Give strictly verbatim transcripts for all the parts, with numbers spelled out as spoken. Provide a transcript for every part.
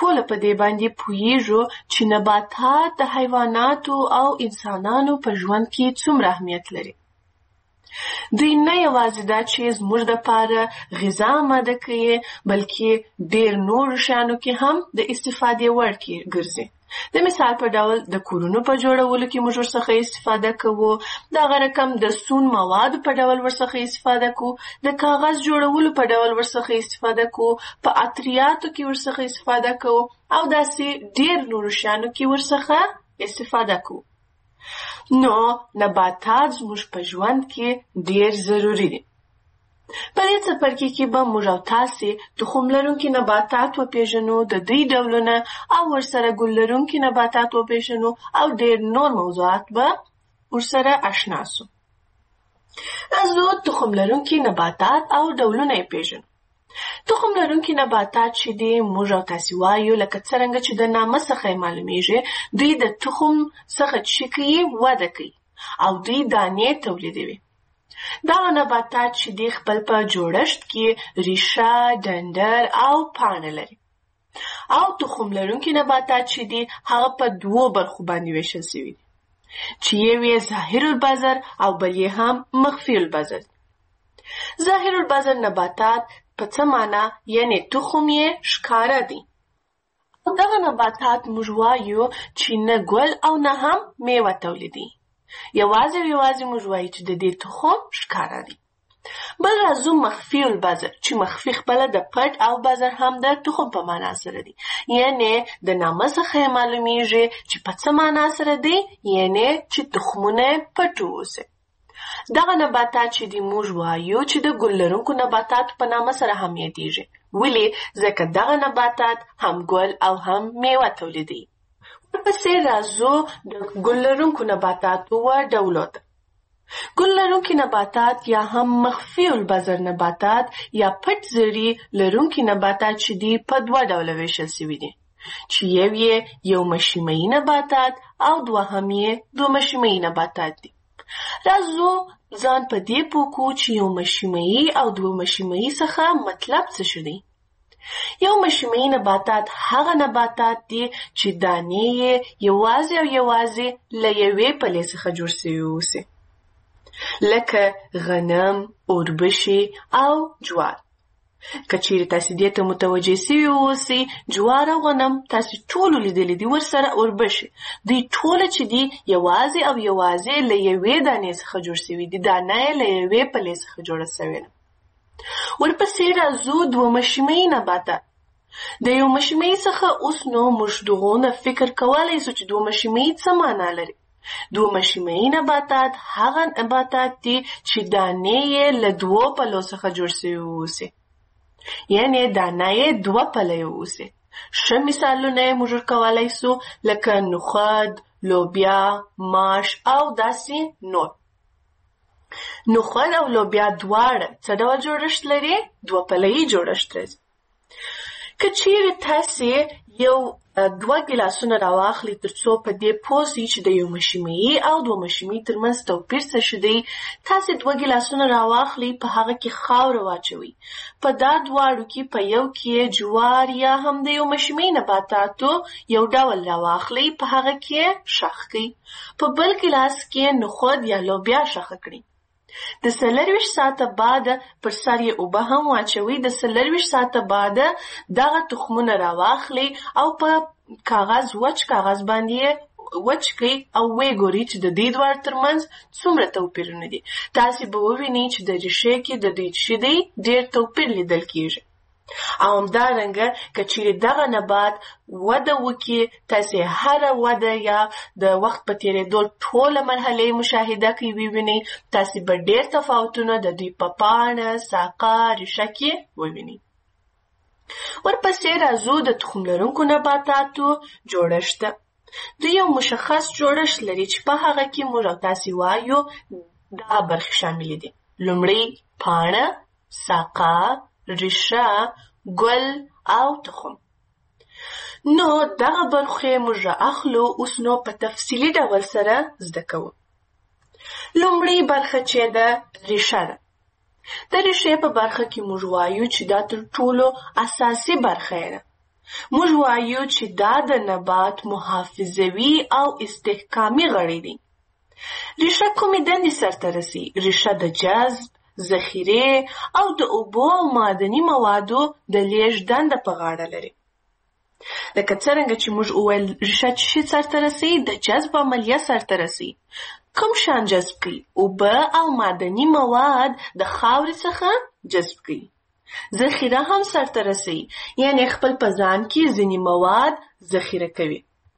ټوله په دې باندې پوهیږو چې نباتات د حیواناتو او انسانانو په ژوند کې څومره اهمیت لري. دوی نه یوازې دا چې زموږ دپاره غذا آماده کوي، بلکې ډېر نورو شیانو کې هم د استفادې وړ ګرځي. د مثال په ډول د کورونو په جوړولو کې موږ ورڅخه استفاده کوو، دغه رقم د سون موادو په ډول ورڅخه استفاده کوو، د کاغذ جوړولو په ډول ورڅخه استفاده کوو، په عطریاتو کې ورڅخه استفاده کوو او داسې ډېر نورو شیانو کې ورڅخه استفاده کوو. نو نباتات زموږ په ژوند کې ډېر ضروري دي. په دې څپرکي کې به موږ او تاسې تخم لرونکي نباتات وپېژنو، د دوی ډولونه او ورسره ګل لرونکي نباتات وپېژنو او ډېر نور موضوعات به ورسره اشنا سو. راځو تخم لرونکي نباتات او ډولونه یې پېژنو. تخم لرونکي نباتات چې دي موږ او تاسې وایو، لکه څرنګه چې د نامه څخه یې معلومیږي، دوی د تخم څخه چې کوي وده کوي او دوی دانې تولیدوي. دغه نباتات چې دي خپل په جوړښت کې ریښه، ډنډر او پاڼه لري. او تخم لرونکي نباتات چې دي هغه په دوو برخو باندې ویشل شوي دي، چې یو یې ظاهر البذر او بل یې هم مخفي البذر. ظاهر البذر نباتات په څه معنا؟ یعنې تخم یې ښکاره دی. دغه نباتات موږ وایو چې نه ګل او نه هم میوه تولیدي. یوازې یوازې موږ وایو چې د دې تخم ښکاره دی. بل راځو مخفي البذر، چې مخفي خپله د پټ او بذر هم د تخم په معنا سره دی. یعنې د نامه څخه یې معلومیږي چې په څه معنا سره دی، یعنې چې تخمونه پټ واوسي. دغه نباتات چې دی موږ وایو چې د ګل لرونکو نباتاتو په نامه سره هم یادیږي. ولې؟ ځکه دغه نباتات هم ګل او هم میوه تولیدوي. ورپسې راځو د ګل لرونکو نباتاتو و ډولو ته. ګل لرونکي نباتات یا هم مخفي البذر نباتات یا پټ زړي لرونکي نباتات چې دي په دوه ډوله ویشل شوي دي، چې یو یې یو مشیمه‌ایي نباتات او دوهم یې دوه مشیمه‌ایي نباتات دي. راځو ځان په دې پوه کړو چې یو مشیمه‌ایي او دوه مشیمه‌ایي څخه مطلب څه شو دی. یو مشیمه‌ایي نباتات هغه نباتات دي چې دانې یې یوازې او یوازې له یوې پلې څخه جوړ شوي اوسي، لکه غنم، اوربشې او جوار. که چیرې تاسې دې ته متوجه سوي اوسئ، جوار او غنم تاسې ټولو لیدلي دي، ورسره اوربشې، دوی ټوله چې دي یوازې او یوازې له یوې دانې څخه جوړ شوي دي، دانه یې له یوې پلې څخه جوړه شوې ده. ورپسې راځو دوه مشیمه‌ایي نباتات. د یو مشیمه‌ایي څخه اوس نو موږ دغونه فکر کولی سو چې دوه مشیمه‌ایي څه معنا لري. دوه مشیمه‌ایي نباتات هغه نباتات دي چې دانې یې له دوو پلو څخه جوړ شوي اوسي، یعنې دانه یې دوه پلې اوسي. ښه مثالونه یې موږ ورکولی سو لکه نخود، لوبیا، ماش او داسې نور. نخود او لوبیا دواړه څه ډول جوړښت لري؟ دوه پله‌یي جوړښت لري. که چیرې تاسې یو دوه ګیلاسونه راواخلئ تر څو په دې پوه سئ چې د یو مشیمه‌ایي او دوه مشیمه‌ایي ترمنځ توپیر څه شی دی، تاسې دوه ګیلاسونه راواخلئ، په هغه کې خاوره واچوئ. په دا دواړو کې په یو کې جوار یا هم د یو مشیمه‌ایي نباتاتو یو ډول راواخلئ، په هغه کې ښخ کړئ. په بل ګیلاس کې نخود یا لوبیا ښخه کړئ. د څلرویشت ساعته بعده پر سر یې اوبه هم واچوئ. د څلرویشت ساعته بعده دغه تخمونه راواخلئ او په کاغذ وچ کاغذ باندې وچ کړئ او ویې ګورئ چې د دې دواړو ترمنځ څومره توپیرونه دي. تاسې به ووینئ چې د ریښې کې د دوی چې دی ډېر توپیر لیدل کېږي. او همدارنګه که چیرې دغه نبات وده وکړي، تاسې هره وده یا د وخت په تېرېدو ټوله مرحلې مشاهده کوئ، ووینئ تاسې به ډېر تفاوتونه د دوی په پاڼه، ساقه، ریښه کې ووینئ. ورپسې راځو د تخم لرونکو نباتاتو جوړښت ته. دوی یو مشخص جوړښت لري چې په هغه کې موږ او تاسې وایو دا برخې شاملې دي. لومړی پاڼه، ساقه، ریښه، ګل او تخم. نو دغه برخې موږ رااخلو، اوس نو په تفصیلي ډول سره زده کوو. لومړی برخه چې ده ریښه ده. د ریښې په برخه کې موږ وایو چې دا تر ټولو اساسي برخه ده. موږ وایو چې دا د نبات محافظوي او استحکامي غړي دي. ریښه کومې دندې سرته رسي؟ ریښه د جذب، ذخیرې او د اوبو او معدني موادو د لیږد دنده په غاړه لري. لکه څرنګه چې موږ وویل ریښه چې شي سرته رسي؟ د جذب عملیه سرته رسي. کوم شیان جذب کوي؟ اوبه او معدني مواد د خاورې څخه جذب کوي. ذخیره هم سرته رسي، یعنی خپل په ځان کې ځینې مواد ذخیره کوي.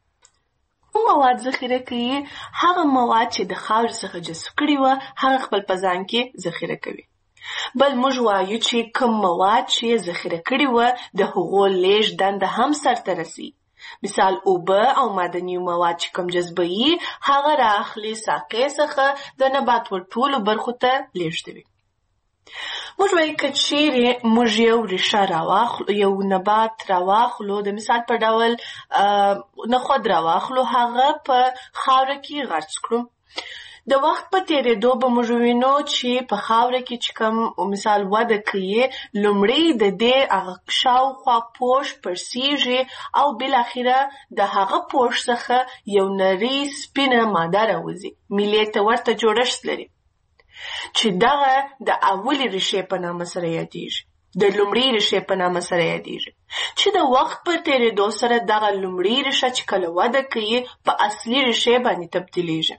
کوم مواد ذخیره کوي؟ هغه مواد چې د خاورې څخه جذب کړي وه هغه خپل په ځان کې ذخیره کوي. بل موږ وایو چې کوم مواد چې ذخیره کړي وه د هغو لیږد دنده هم سرته رسي. مثال اوبه او معدني مواد چې کوم جذبوي هغه رااخلي ساقې څخه د نبات ور ټولو برخو ته لیږدوي. موږ وایو که چیرې موږ یو ریښه راواخلو، یو نبات راواخلو، د مثال په ډول نخود راواخلو، هغه په خاوره کې غرس کړو. د وخت په تېرېدو به موږ وینو چې په خاوره کې چې کوم مثال وده کوي، لومړی د دې هغه شاوخوا پوښ پړسیږي او بالاخره د هغه پوښ څخه یو نرۍ سپینه ماده راوځي، میلې ته ورته جوړښت لري چې دغه د اولې ریښې په نامه سره یادیږي، د لومړۍ ریښې په نامه سره یادیږي، چې د وخت په تېرېدو سره دغه لومړۍ ریښه چې کله وده کوي په اصلي ریښې باندې تبدیلیږي،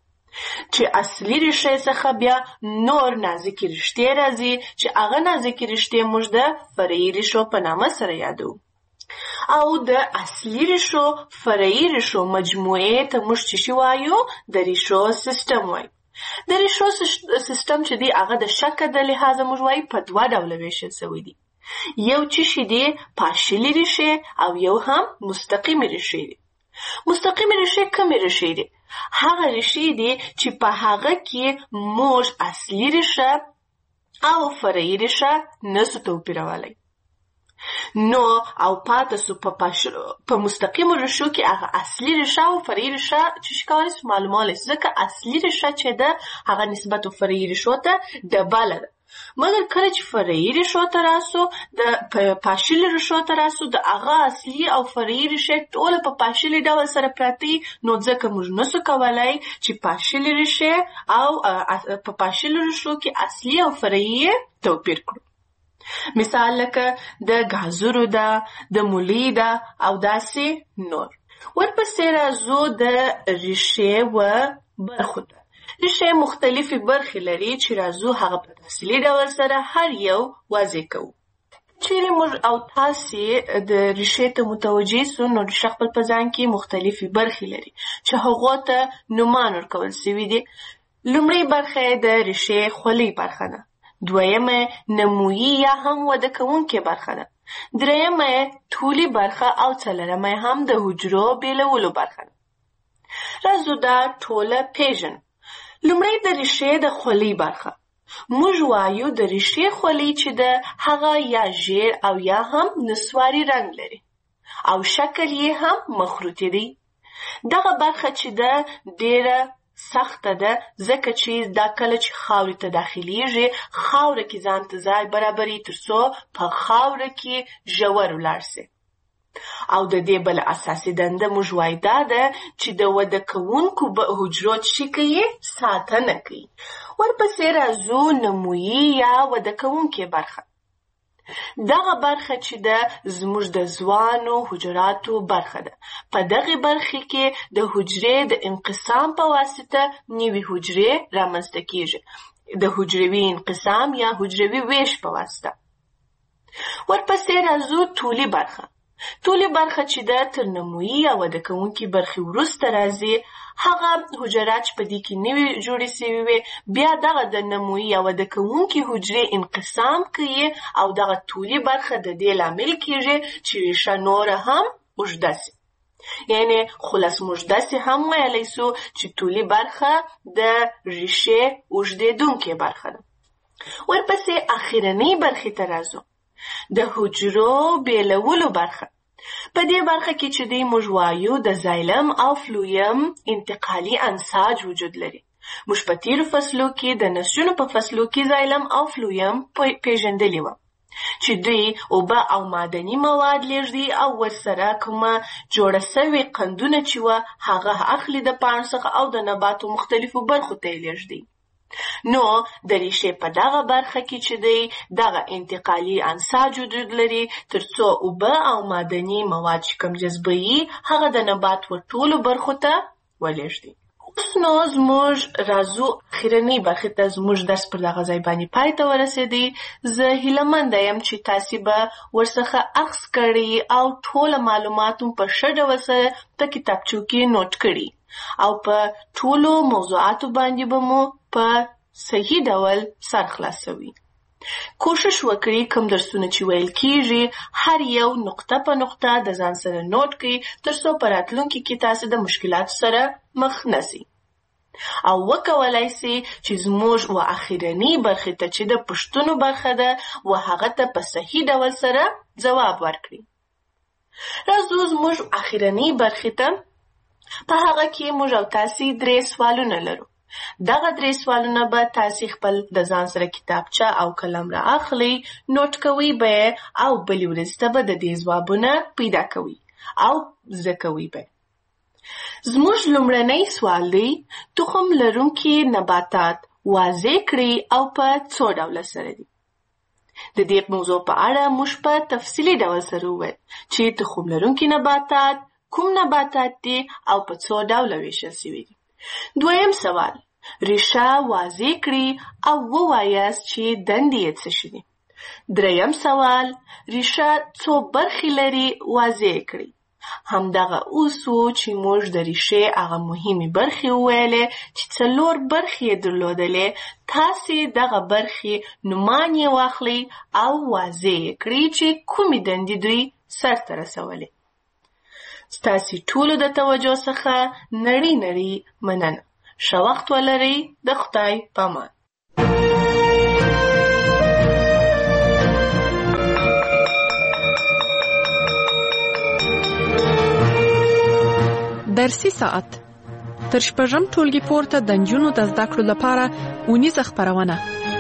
چې اصلي ریښې څخه بیا نور نازکې رشتې راځي چې هغه نازکې رشتې موږ د فرعي ریښو په نامه سره یادو. او د اصلي ریښو فرعي ریښو مجموعې ته موږ چې شي وایو؟ د ریښو سیستم وایو. د ریښو سیستم چې دی هغه د شکل د لحاظه موږ وایو په دوه ډوله ویشل شوی دی. یو چې شي دی پاشلي ریښې او یو هم مستقیمې ریښې دي. مستقیمې ریښې کومې ریښې دي؟ هغه ریښې دي چې په هغه کې موږ اصلي ریښه او فرعي ریښه نسو توپیرولی. نو او پاته سو په پاشلو په مستقیمو ریښو کې هغه اصلي ریښه او فرعي ریښه چې شي کولی سو معلومولی سو، ځکه اصلي ریښه چې ده هغه نسبت فرعي ریښو ته ډبله ده. مګر کله چې فرعي ریښو ته راسو، د پاشلي ریښو ته راسو، د هغه اصلي او فرعي ریښې ټوله په پاشلي ډول سره پراته وي، نو ځکه موږ نسو کولی چې پاشلي ریښې او په پاشلو ریښو کې اصلي او فرعي توپیر کړو. مثال لکه د ګازرو ده، د مولی ده او داسې نور. ورپسې راځو د ریښې و برخو ته. ریښې مختلفې برخې لري چې راځو هغه په تفصیلي ډول سره هر یو واضح کوو. چیرې موږ او تاسې د ریښې ته متوجه سو، نو ریښه خپل په ځان کې مختلفې برخې لري چې هغو ته نومان ورکول سوي دي. لومړۍ برخه د ریښې خولۍ برخه ده. دویمه نمویي یا هم وده کوونکې برخه ده. درېیمه طولي برخه او څلورمه هم د حجرو بیلولو برخه ده. راځو دا ټوله پیژنو. لومړی د ریښې د خولۍ برخه. موږ وایو د ریښې خولۍ چې ده هغه یا ژیړ او یا هم نسواري رنګ لري او شکل یې هم مخروطي دی. دغه برخه چې ده ډېره سخته ده، ځکه چې دا کله چې خاورې ته داخلیږي خاوره کې ځان ته ځای برابري تر څو په خاوره کې ژور ولاړ سي. او د دې بله اساسي دنده موږ وایو دا ده چې د وده کوونکو حجرو چې کوي ساتنه کوي. ورپسې راځو نمویي یا وده کوونکې برخه. دغه برخه چې ده زموږ د ځوانو حجراتو برخه ده. په دغه برخه کې د حجرې د انقسام په واسطه نوې حجرې رامنځته کیږي، د حجروي انقسام یا حجروي ویش په واسطه. ورپسې راځو طولي برخه. طولي برخه چې ده تر نمویي یا وده کوونکې برخې وروسته راځي. هغه حجرات چې په دې کې نوي جوړې سوي وي بیا دغه د نمویي یا وده کوونکې حجرې انقسام کوي او دغه طولي برخه د دې لامل کیږي چې ریښه نوره هم اوږده سي. یعنې خلاص موږ داسې هم ویلی سو چې طولي برخه د ریښې اوږدېدونکې برخه ده. ورپسې اخرنۍ برخې ته راځو. د حجرو بیلولو برخه. په دې برخه کې چې دی موږ وایو د زایلم او فلویم انتقالي انساج وجود لري. موږ په تیرو فصلو کې د نسجونو په فصلو کې زایلم او فلویم پیژندلي وه. چې دوی اوبه او معدني مواد لیږدي او ورسره کومه جوړه سوې قندونه چې وه هغه اخلي د پاڼو څخه او د نباتو مختلفو برخو ته یې لیږدي. نو د ریښې په دغه برخه کې چې دی دغه انتقالي انساج وجود لري تر څو اوبه او معدني مواد چې کوم جذبوي هغه د نبات ټولو برخو ته ولیږدي. اوس نو زموږ راځو اخرنۍ برخې ته. زموږ درس پر دغه ځای باندې پای ته ورسېدی. زه هیله یم چې تاسې به ورڅخه اخذ کړي او ټوله معلومات مو په ښه ډول سره په کتابچو کې نوټ کړي او په ټولو موضوعاتو باندې به مو په صحیح ډول سر خلاصوي. کوشش وکړئ کوم درسونه چې ویل کیږي هر یو نقطه په نقطه د ځان سره نوٹ کړئ تر څو په راتلونکي کې تاسو د مشکلاتو سره مخ نشئ او وکولای شئ چې زموږ و اخرنۍ برخې ته چې د پوښتنو برخه ده و هغه ته په صحیح ډول سره ځواب ورکړئ. راځو زموږ اخرنۍ برخې ته. په هغه کې موږ او تاسې درې سوالونه لرو. دغه درې سوالونه به تاسې خپل د ځان سره کتابچه او قلم را اخلئ، نوٹ کوئ به او بلې ورځې ته به د دې ځوابونه پیدا کوئ او زده کوئ به. زموږ لومړنی سوال دی: تخم لرونکي نباتات واضح کړئ او په څو ډوله سره دي. د دې موضوع په اړه موږ په تفصیلي ډول سره وویل چې تخم لرونکي نباتات کوم نباتات دي او په څو ډوله ویشل شوي دي. دویم سوال: ریښه واضح کړئ او ووایاست چې دندې یې څه شي دي. دریم سوال: ریښه څو برخې لري واضح کړئ. همدغه اوس و چې موږ د ریښې هغه مهمې برخې وویلې چې څلور برخې یې درلودلې. تاسې دغه برخې نومان یې واخلئ او واضح یې کړئ چې کومې دندې دوی سرته رسولې. ستاسې ټولو د توجه څخه نړۍ نړۍ مننه. ښه وخت ولرئ. د خدای په امان. درسي ساعت تر شپږم ټولګي پورته د نجونو د زده کړو لپاره اونیزه خپرونه.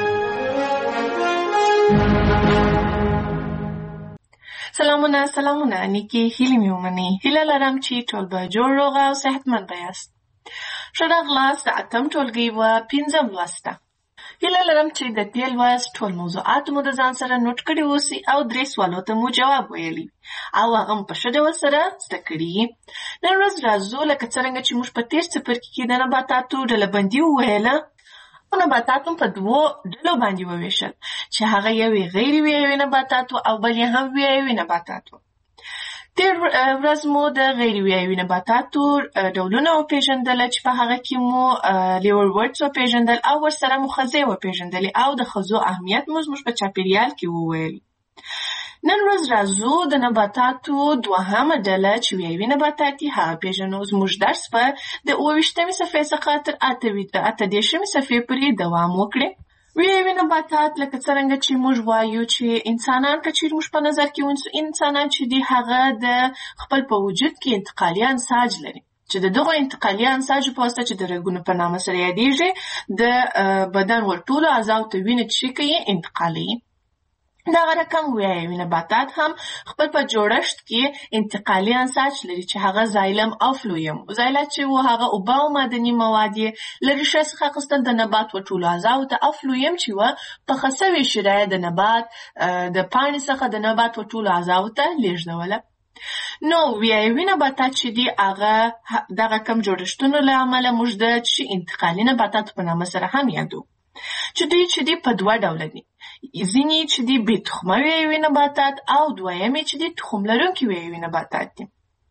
سلامونه سلامونه نیکي هیلې مې ومنئ. هیله لرم چې ټول به جوړ روغ او صحتمند به یاست. ښه راغلاست. د اتم ټولګي و پنځم لوست ته. هیله لرم چې د دې لوست ټول موضوعات مو د ځان سره نوٹ کړي اوسي او درې سوالو ته مو جواب ویلی او هغه مو په ښه ډول سره زده کړي. نن ورځ راځو لکه څرنګه چې موږ په تېر څپرکي کې د نباتاتو ډلبندي وویله او نباتات هم په دوو ډلو باندې وویشل چې هغه یوې غیر ویایوي نباتاتو او بل یې هم ویایوي نباتاتو. تېر ورځ مو د غیر ویایوي نباتاتو ډولونه وپېژندله چې په هغه کې مو لیورورډز وپېژندل او ورسره مو خزې وپېژندلې او د خزو اهمیت مو زموږ په چاپېریال کې وویلي. نن ورځ راځو د نباتاتو دوهمه ډله چې ویایوي نباتات دي هغه پېژنو. زموږ درس به د اووه ویشتمې صفحې څخه تر اته دېرشمې صفحې پورې دوام وکړي. ویایوي نباتات لکه څرنګه چې موږ وایو چې انسانان که چیرې موږ په نظر کې ونیسو انسانان چې دي هغه د خپل په وجود کې انتقالي انساج لري چې د دغو انتقالي انساجو په واسطه چې د رګونو په نامه سره یادېږي د بدن ور ټولو اعضاو ته وینه چې کوي انتقالوي. دغه رقم ویایوي نباتات هم خپل په جوړښت کې انتقالي انساج لري چې هغه زایلم او فلویم. زایلات چې و هغه اوبه او معدني مواد یې له ریښې څخه اخیستل د نبات و ټولو اعضاو ته او فلویم چې و پخه سوې شیره د نبات د پاڼې څخه د نبات و ټولو اعضاو ته لیږدوله. نو ویایوي نباتات چې دي هغه دغه کم جوړښتونو له امله موږ د چې انتقالي نباتاتو په نامه سره هم یادو چې دوی چې دي په دوه ډوله دي. ځینې چې دي بې تخمه ویایوي نباتات او دویمې چې دي تخم لرونکي ویایوي نباتات دي.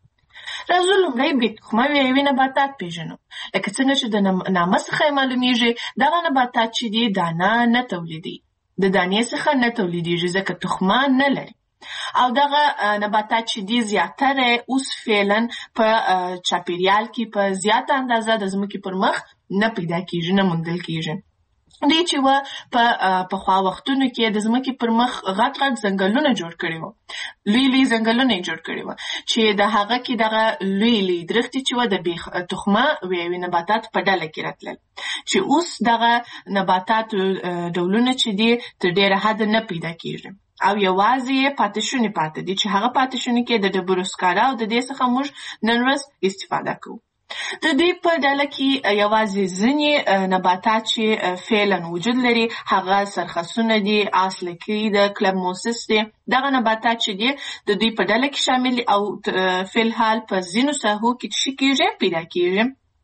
راځو لومړی بې تخمه ویایوي نباتات پېژنو. لکه څنګه چې د نامه څخه یې معلومیږي دغه نباتات چې دي دانه نه تولیدي د دانې څخه نه تولیدیږي ځکه تخمه نه لري او دغه نباتات چې دي زیاتره اوس فعلا په چاپېریال کې په زیاته اندازه د ځمکې پر مخ نه پیدا کېږي نه موندل کېږي. دوی چې و په پخوا وختونو کې د ځمکې پر مخ غټ غټ ځنګلونه جوړ کړي وو. لوی لوی ځنګلونه یې جوړ کړي وو چې د هغه کې دغه لوی لوی درختې چې و د بې تخمه ویایوي نباتات په ډله کې راتلل چې اوس دغه نباتات ډولونه چې دي تر ډېره حده نه پیدا کېږي او یوازې پاتې شونې پاتې دي چې هغه پاتې شونې کې د ډبرو سکاره او د دې څخه موږ نن ورځ استفاده کوو. د دې په ډله کې یوازې ځینې نباتات چې فعلا وجود لري هغه سرخسونه دي، آس لکۍ ده، کلبموسس دي. دغه نباتات چې دي د دوی په ډله کې شامل دي او فعلحال په ځینو ساحو کې څه کېږي پیدا کېږي.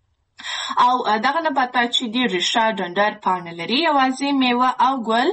او دغه نباتات چې دي ریښه، ډنډر، پاڼه لري، یوازې میوه او ګل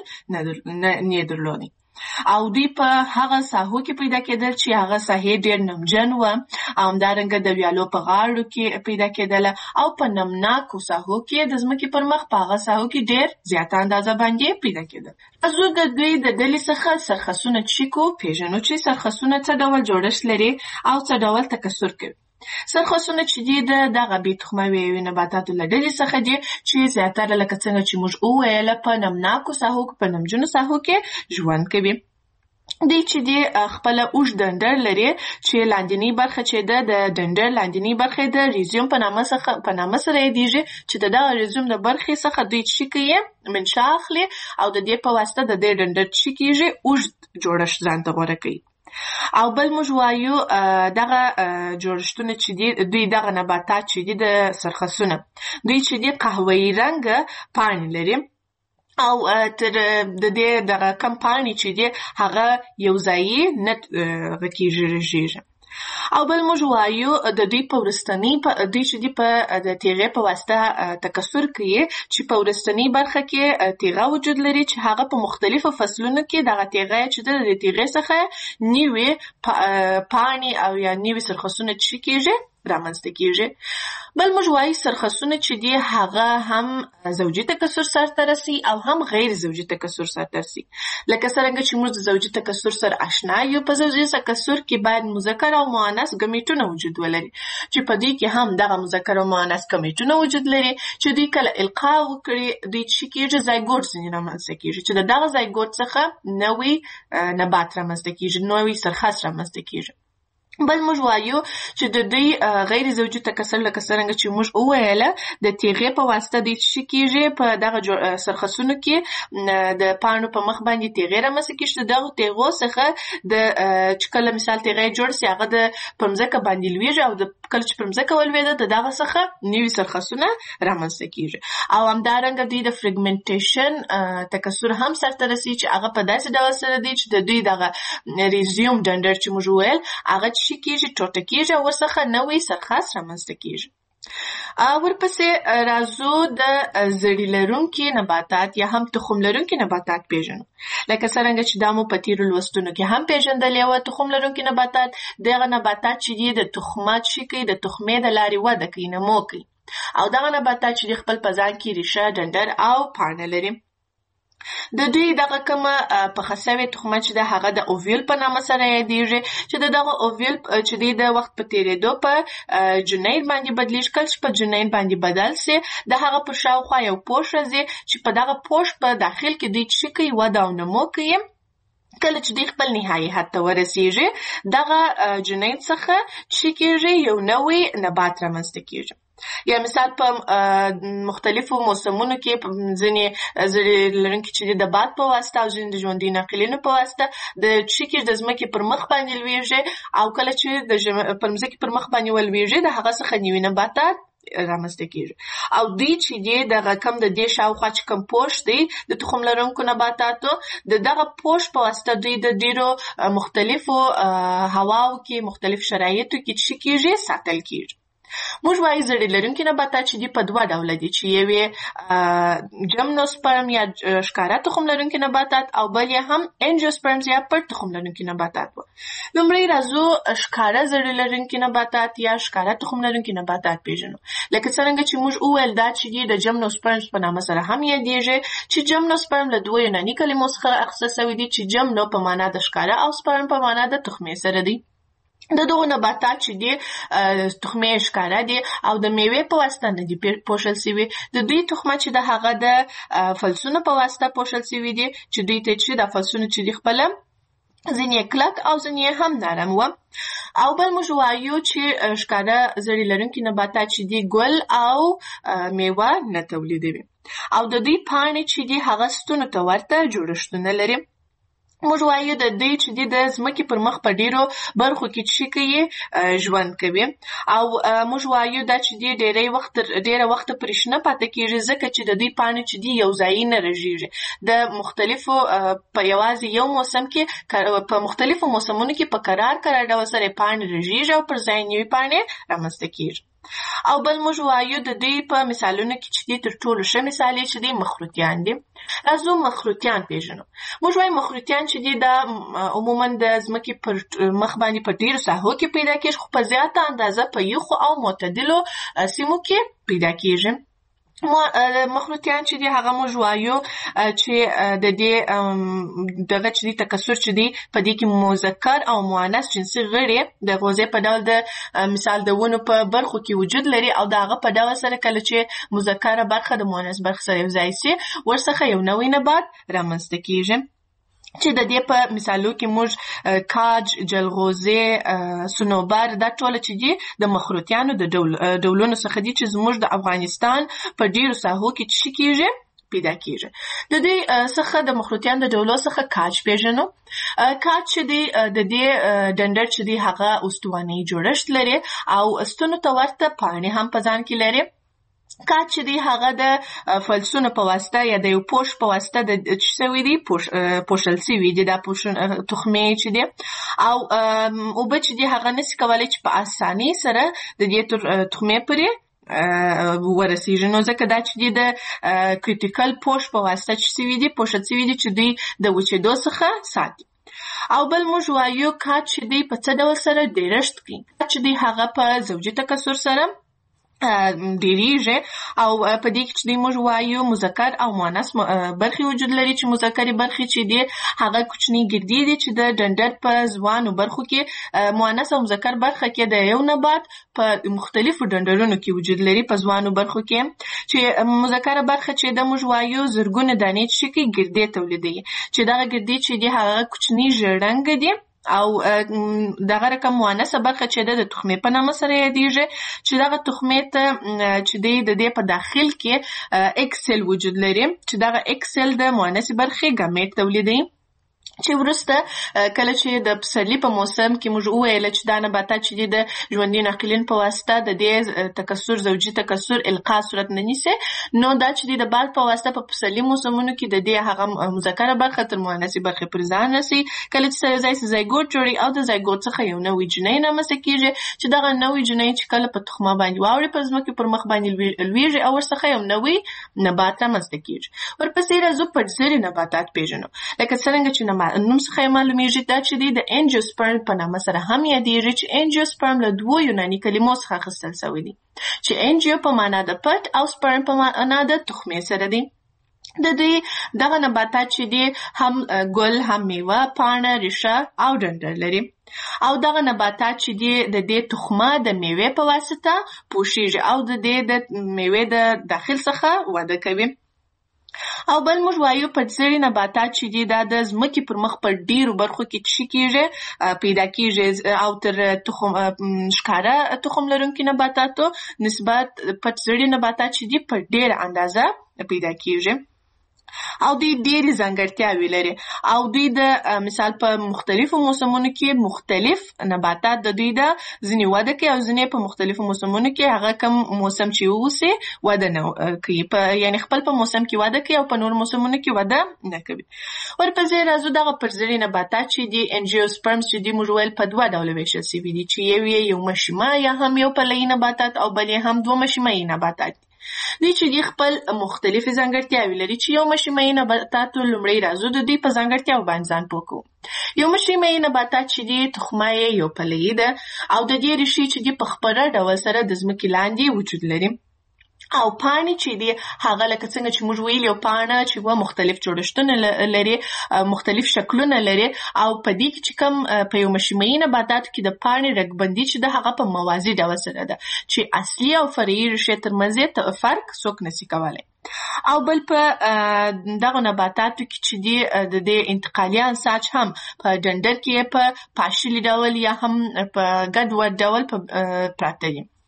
نه درلودي. او دوی په هغه ساحو کې پیدا کېدل چې هغه ساحې ډېر نمجن وه او همدارنګه د ویالو په غاړو کې پیدا کېدله او په نمناکو ساحو کې د ځمکې پر مخ په هغه ساحو کې ډېر زیاته اندازه باندې پیدا کېدل. زه د دوی د ډلې څخه سرخسونه چې کو پېژنو چې سرخسونه څه ډول جوړښت لري او څه ډول تکثر کوي. سرخسونه چې دي د دغه بې تخمه ویوي نباتاتو له ډلې څخه دي چې زیاتره لکه څنګه چې موږ وویله په نمناکو ساحو کې په نمجنو ساحو کې ژوند کوي. دوی چې دي خپله اوږد ډنډر لري چې لاندینۍ برخه چې ده د ډنډر لاندینۍ برخه د ریزیوم په نامه څخه په نامه سره یادېږي چې د دغه ریزیوم د برخې څخه دوی څه کوي منشا اخلي او د دې په واسطه د دې ډنډر څه کېږي اوږد جوړښت ځان ته غوره کوي. او بل موږ وایو دغه جوړښتونه چې دي دوی دغه نباتات چې دي د سرخسونه دوی چې دي قهوه‌ایي رنګه پاڼې لري او تر د دې دغه کم پاڼې چې دي هغه یو ځایي نه غکېږي رژېږي. او بل موږ وایو د دوی په وروستنۍ دوی چې دي په د تیغې په واسطه تکثر کوي چې په وروستنۍ برخه کې تیغه وجود لري چې هغه په مختلفو فصلونو کې دغه تیغه چې د تیغې څخه نوې پاڼې او یا نوې سرخسونه چې کېږي رامنځته کېږي. بل موږ وایو سرخسونه چې دي هغه هم زوجي تکثر سرته رسي او هم غیر زوجي تکثر سرته رسي. لکه څرنګه چې موږ د زوجي تکثر سره آشنا یو، په زوجي تکثر کې باید مذکر او مؤنث ګمیټونه وجود ولري چې په دې کې هم دغه مذکر او مؤنث ګمیټونه وجود لري چې دوی کله القا وکړي دوی چې کېږي زایګوټ ځینې رامنځته کېږي چې د دغه زایګوټ څخه نوی نبات رامنځته کېږي، نوی سرخس رامنځته کېږي. بل موږ وایو چې د دوی غیر زوجي تکثر لکه څرنګه چې موږ وویله د تیغې په واسطه دوی څه کېږي په دغه سرخسونو کې د پاڼو په مخ باندې تیغې رامنځته کېږي. د دغو تیغو څخه د چې کله مثال تیغې جوړ سي هغه د پر مځکه باندې لویږي او د کله چې پر مځکه ولوېده د دغه څخه نوي سرخسونه رامنځته کېږي. او همدارنګه دوی د فریګمنټیشن تکثر هم سرته رسي چې هغه په داسې ډول سره دی چې د دوی دغه ریزیوم ډنډر چې موږ وویل هغه شي کېږي ټوټه کېږي او ورڅخه نوی سرخس رامنځته کېږي. ورپسې راځو د زړي لرونکي نباتات یا هم تخم لرونکي نباتات پیژنو. لکه څرنګه چې دا مو په تیرو لوستونو کې هم پیژندلې وه. تخم لرونکي نباتات دغه نباتات چې دي د تخمات شي کوي د تخمې د لارې وده کوي، نمو کوي. او دغه نباتات چې خپل په ځان کې ریښه، ډنډر او پاڼه لري. د دوی دغه کومه پخه سوې تخمه چې ده هغه د اوویل په نامه سره یادېږي چې د دغه اوویل چې دی د وخت په تېرېدو په جنین باندې بدلېږي. کله چې په جنین باندې بدل سي د هغه په شاوخوا یو پوښ راځي چې په دغه پوښ په داخل کې دوی څه کوي وده او نمو کوي. کله چې دوی خپل نهایي حد ته ورسېږي دغه جنین څخه څه کېږي یو نوی نبات رامنځته کېږي. یا مثال په مختلفو موسمونو کې ځینې زړي لرونکي چې د باد په واسطه او ځینې د ژوندي ناقلینو په واسطه د څه کېږي د ځمکې پر مخ باندې لویږي او کله چې د پر ځمکې پر مخ باندې ولویږي د هغه څخه نوي نباتات رامنځته کېږي. او دوی چې دی دغه کم د دې شاوخوا چې کوم پوښ دی د تخم لرونکو نباتاتو د دغه پوښ په واسطه دوی د ډېرو مختلفو هواو کې مختلف شرایطو کې څه کېږي ساتل کېږي. موږ وایو زړي لرونکي نباتات چې دي په دوه ډوله دي چې یو یې جمنوسپرم یا ښکاره تخم لرونکي نباتات او بل یې هم انجیوسپرمز یا پټ تخم لرونکي نباتات وو. لومړی راځو ښکاره زړي لرونکي نباتات یا ښکاره تخم لرونکي نباتات پیژنو. لکه څرنګه چې موږ وویل دا چې دي د جمنوسپرمز په نامه سره هم یادېږي چې جمنوسپرم له دوه یوناني کلمو څخه اخیستل سوي دي چې جمنو په معنا د ښکاره او سپرم په معنا د تخمې سره دی. د دغو نباتات چې دي تخمې ښکاره دي او د میوې په واسطه نه دي پوښل سوي. د دوی تخمه چې د هغه د فلسونو په واسطه پوښل سوي دي چې دوی ته چې د فلسونو چې دي خپله ځینې کلک او ځینې هم نرم وه. او بل موږ وایو چې ښکاره زړي لرونکي نباتات چې دي ګل او میوه نه تولیدوي. او د دوی پاڼې چې دي هغه ستونو ته ورته جوړښتونه لري. موږ وایو د دې چې د ځمکې پر مخ په ډیرو برخو کې چې کوي ژوند کوي او موږ وایو دا چې د ډېری وخت ډېره وخت پرې شنه پاتې کېږي ځکه چې د دوی پاڼې چې دي یو ځای نه رژېږي د مختلفو په یوازې یو موسم کې په مختلفو موسمونو کې په قرار قرار ډول سره پاڼې رژېږي او پر ځای نوې پاڼې رامنځته کېږي. او بل موږ وایو د دې په مثالونو کې چې دي تر ټولو ښه مثال یې چې دي مخروطیان دي. راځو مخروطیان پیژنو. موږ وایو مخروطیان چې دي دا عموما د ځمکې پر مخ باندې په ډېرو ساحو کې پیدا کېږي خو په زیاته اندازه په یخو او معتدلو سیمو کې پیدا کېږي. مخروطیان چې دي هغه موږ وایو چې د دې دغه چې دي تکثر چې دي په دې کې مذکر او مؤنث جنسي غړي د غوزې په ډول د مثال د ونو په برخو کې وجود لري او د هغه په ډول سره کله چې مذکره برخه د مؤنث برخه سره یوځای شي ورڅخه یو نوی نبات رامنځته کېږي چې د دې په مثالو کې موږ کاج، جلغوزي، صنوبر دا ټول چې دي د مخروطیانو د ډول ډولونو څخه دي چې زموږ د افغانستان په ډیرو ساحو کې چې کېږي پیدا کېږي. د دې څخه د مخروطیانو د ډولو څخه کاج پیژنو. کاج چې دی د دې ډنډر چې دی هغه استواني جوړښت لري او ستونو ته ورته پاڼې هم په ځان کې لري. کاج چې دی هغه د فلسونو په واسطه یا د یو پوش په واسطه د چې سوي دي پوشل سوي دي دا پوشن تخمې چې دي او اوبه چې دي هغه نسي کولی چې په اسانۍ سره د دې تخمې پورې ورسیږي نو ځکه دا چې د کریټیکل پوش په واسطه چې سوي دي پوشل سوي دي چې دوی د وچېدو څخه ساتي. او بل موږ وایو کاج چې دی په څه ډول سره ډیرښت کوي. کاج چې دی هغه په زوجي تکثر سره ډیریږي او په دې کې چې موږ وایو مذکر او مؤنث برخې وجود لري چې مذکرې برخې چې دي هغه کوچني ګردې دي چې د ډنډر په ځوانو برخو کې مؤنث او مذکر برخه کې د یو نبات په مختلفو ډنډرونو کې وجود لري په ځوانو برخو کې چې مذکر برخه چې د موږ وایو زرګونه دانې چې کې ګردې تولیدوي چې دغه ګردې چې دي هغه کوچني ژړنګ دي او دغه رقم مؤنثه برخه چې د تخمې په نامه سره یادېږي چې دغه تخمې ته چې د دې په داخل کې اکسل وجود لري چې دغه اکسل د مؤنثې برخې ګامیټ تولیدوي چې وروسته کله چې د پسرلي په موسم کې موږ وویل چې دا نباتات چې دي د ژوندي ناقلین په واسطه د دې تکثر زوجي تکثر القا صورت نه نیسي نو دا چې د باد په واسطه په پسرلي موسمونو کې د دې هغه مذکره برخه تر مؤنثې برخې پورې ځان رسي کله چې سره ځای زایګوټ جوړي او د زایګوټ څخه یو نوی جنۍ رامنځته کېږي چې دغه نوی جنۍ چې کله په تخمه باندې واوړي په ځمکې پر مخ باندې لویږي او ورڅخه یو نوی نبات رامنځته کېږي. ورپسې راځو پټزري نباتات پیژنو لکه څرنګه چې نوم څخه معلومیږي دا چې د انجیوسپرم په نامه سره هم یادېږي چې انجیوسپرم له دوو یوناني کلمو څخه اخیستل شوی دي چې انجیو په معنا د پټ او سپرم په معنا د تخمې سره دي. د دې دغه نباتات چې دي هم ګل هم میوه پاڼه ریښه او ډنډر لري او دغه نباتات چې دي د دې تخمه د میوې په واسطه پوشیږي او د دې د میوې د داخل څخه وده کوي. او بل موږ وایو پټزري نباتات چې دي دا د ځمکې پر مخ په ډیرو برخو کې چې کېږي پیدا کېږي او تر تخم ښکاره تخم لرونکي نباتاتو نسبت پټزري نباتات چې دي په ډیره اندازه پیدا کېږي او دوی ډېرې ځانګړتیاوې لري او دوی د مثال په مختلفو موسمونو کې مختلف نباتات د دوی د ځینې وده کوي او ځینې په مختلفو موسمونو کې هغه کوم موسم چې ووسي وده نه کوي په یعنی خپل په موسم کې وده کوي او په نور موسمونو کې وده نه کوي. ورپسې راځو دغه پټزري نباتات چې دي انجیوسپرمز چې دي موږ ویل په دوه ډوله ویشل شوي دي چې یو یې یو مشیمه یا هم یو پلهیي نباتات او بل یې هم دوه مشیمهیي نباتات دي. دوی چې دي خپل مختلفې ځانګړتیاوې لري چې یو مشیمهیي نباتاتو لومړی راځو د دوی په ځانګړتیاو باندې ځان پوه کوو. یو مشیمهیي نباتات چې دي تخمه یې یو پلهیي ده او د دې ریښې چې دي په خپله ډول سره د ځمکې لاندې وجود لري او پاڼې چې دي هغه لکه څنګه چې موږ ویل یو پاڼه چې و مختلف جوړښتونه لري مختلف شکلونه لري او په دې کې چې کوم په یو مشیمهیي نباتاتو کې د پاڼې رګبندي چې د هغه په موازي ډول سره ده چې اصلي او فرعي ریښې ترمنځ یې فرق څوک نشي کولی. او بل په دغه نباتاتو کې چې دي د دې انتقالي انساج هم په ډنډر کې په پاشلي ډول یا هم په ګډوډ ډول پراته دي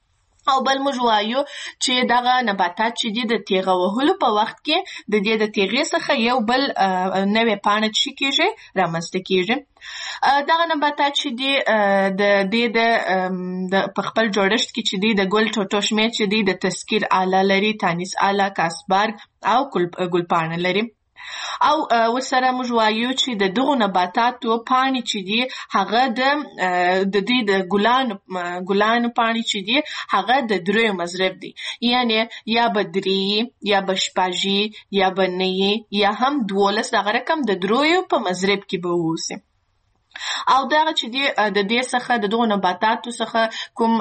او بل موږ وایو چې دغه نباتات چې دي د تیغه وهلو په وخت کې د دې د تیغې څخه یو بل نوې پاڼه چې کېږي رامنځته کېږي. دغه نباتات چې دي د دې د په خپل جوړښت کې چې دي د ګل ټوټو شمېر چې دي د تذکیر آله لري، تانیس آله، کاسبارګ او ګلپاڼه لري. او ورسره موږ وایو چې د دغو نباتاتو پاڼې چې دي هغه د د دې د ګلانو ګلانو پاڼې چې دي هغه د دریو مضرب دي، یعنی یا به درې یا به شپږ یا به نه یا هم دولس، دغه رقم د دریو په مضرب کې به واوسي. او دغه چې دی د دې څخه د دغو نباتاتو څخه کوم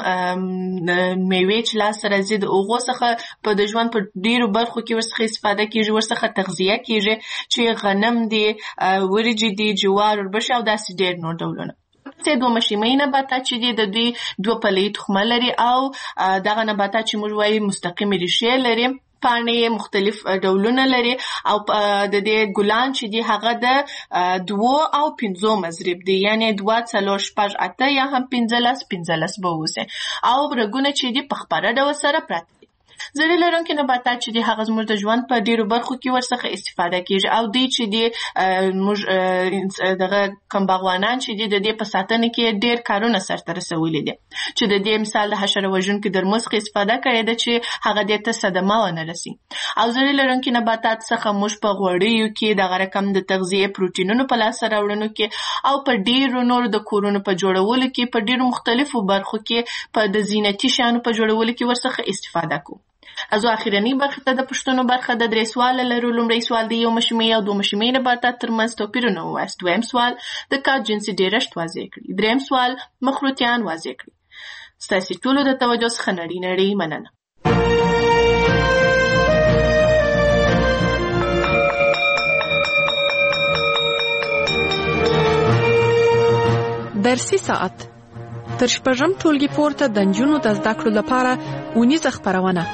میوې چې لاسته راځي د هغو څخه په د ژوند په ډیرو برخو کې ورڅخه استفاده کیږي، ورڅخه تغذیه کیږي چې غنم دی، وریجې دي، جوار، وربشې او داسې ډیر نور ډولونه. دوه مشیمه نباتات چې دي د دوی دوه پلې تخمه لري او دغه نباتات چې موږ وایو مستقیمې ریښې لري، پاڼې مختلف ډولونه لري او د دې ګلان چې دي هغه د دوو او پنځو مضرب دي، یعنی دوه، څلور، شپږ، اته یا هم پنځلس پنځلس به اوسي. او رګونه چې دي په خپره ډول سره پراته دي. زړې لرونکي نباتات چې دي هغه زموږ د ژوند په ډیرو برخو کې ورڅخه استفاده کیږي او دوی چې دي موږ دغه کوم باغوانان چې دي د دې په ساتنه کې ډیر کارونه سرته رسولي دي، چې د دې مثال د حشره وژونکي درمل څخه استفاده کړې ده چې هغه دې ته صدمه ونه رسي. او زړې لرونکي نباتات څخه موږ په غوړیو کې دغه رقم د تغذیې پروټینونو په لاسته راوړنو کې او په ډیرو نورو د کورونو په جوړولو کې په ډیرو مختلفو برخو کې په د زینتي شیانو په جوړولو کې ورڅخه استفاده کوو. ازو اخیرنی برخه ته د پښتنو برخه د درې سوال لرو. لومړی سوال د یو مشیمه او دوه مشیمه نباتات ترمنځ توپیرونه ووایاست. دویم سوال د کار جنسي ډیرښت واضح کړئ. دریم سوال مخروطیان واضح کړئ. ستاسو ټولو د توجه څخه نړۍ نړۍ مننه. درسي ساعت تر شپږم ټولګي پورته د نجونو د زده کړو لپاره اونیزه خپرونه.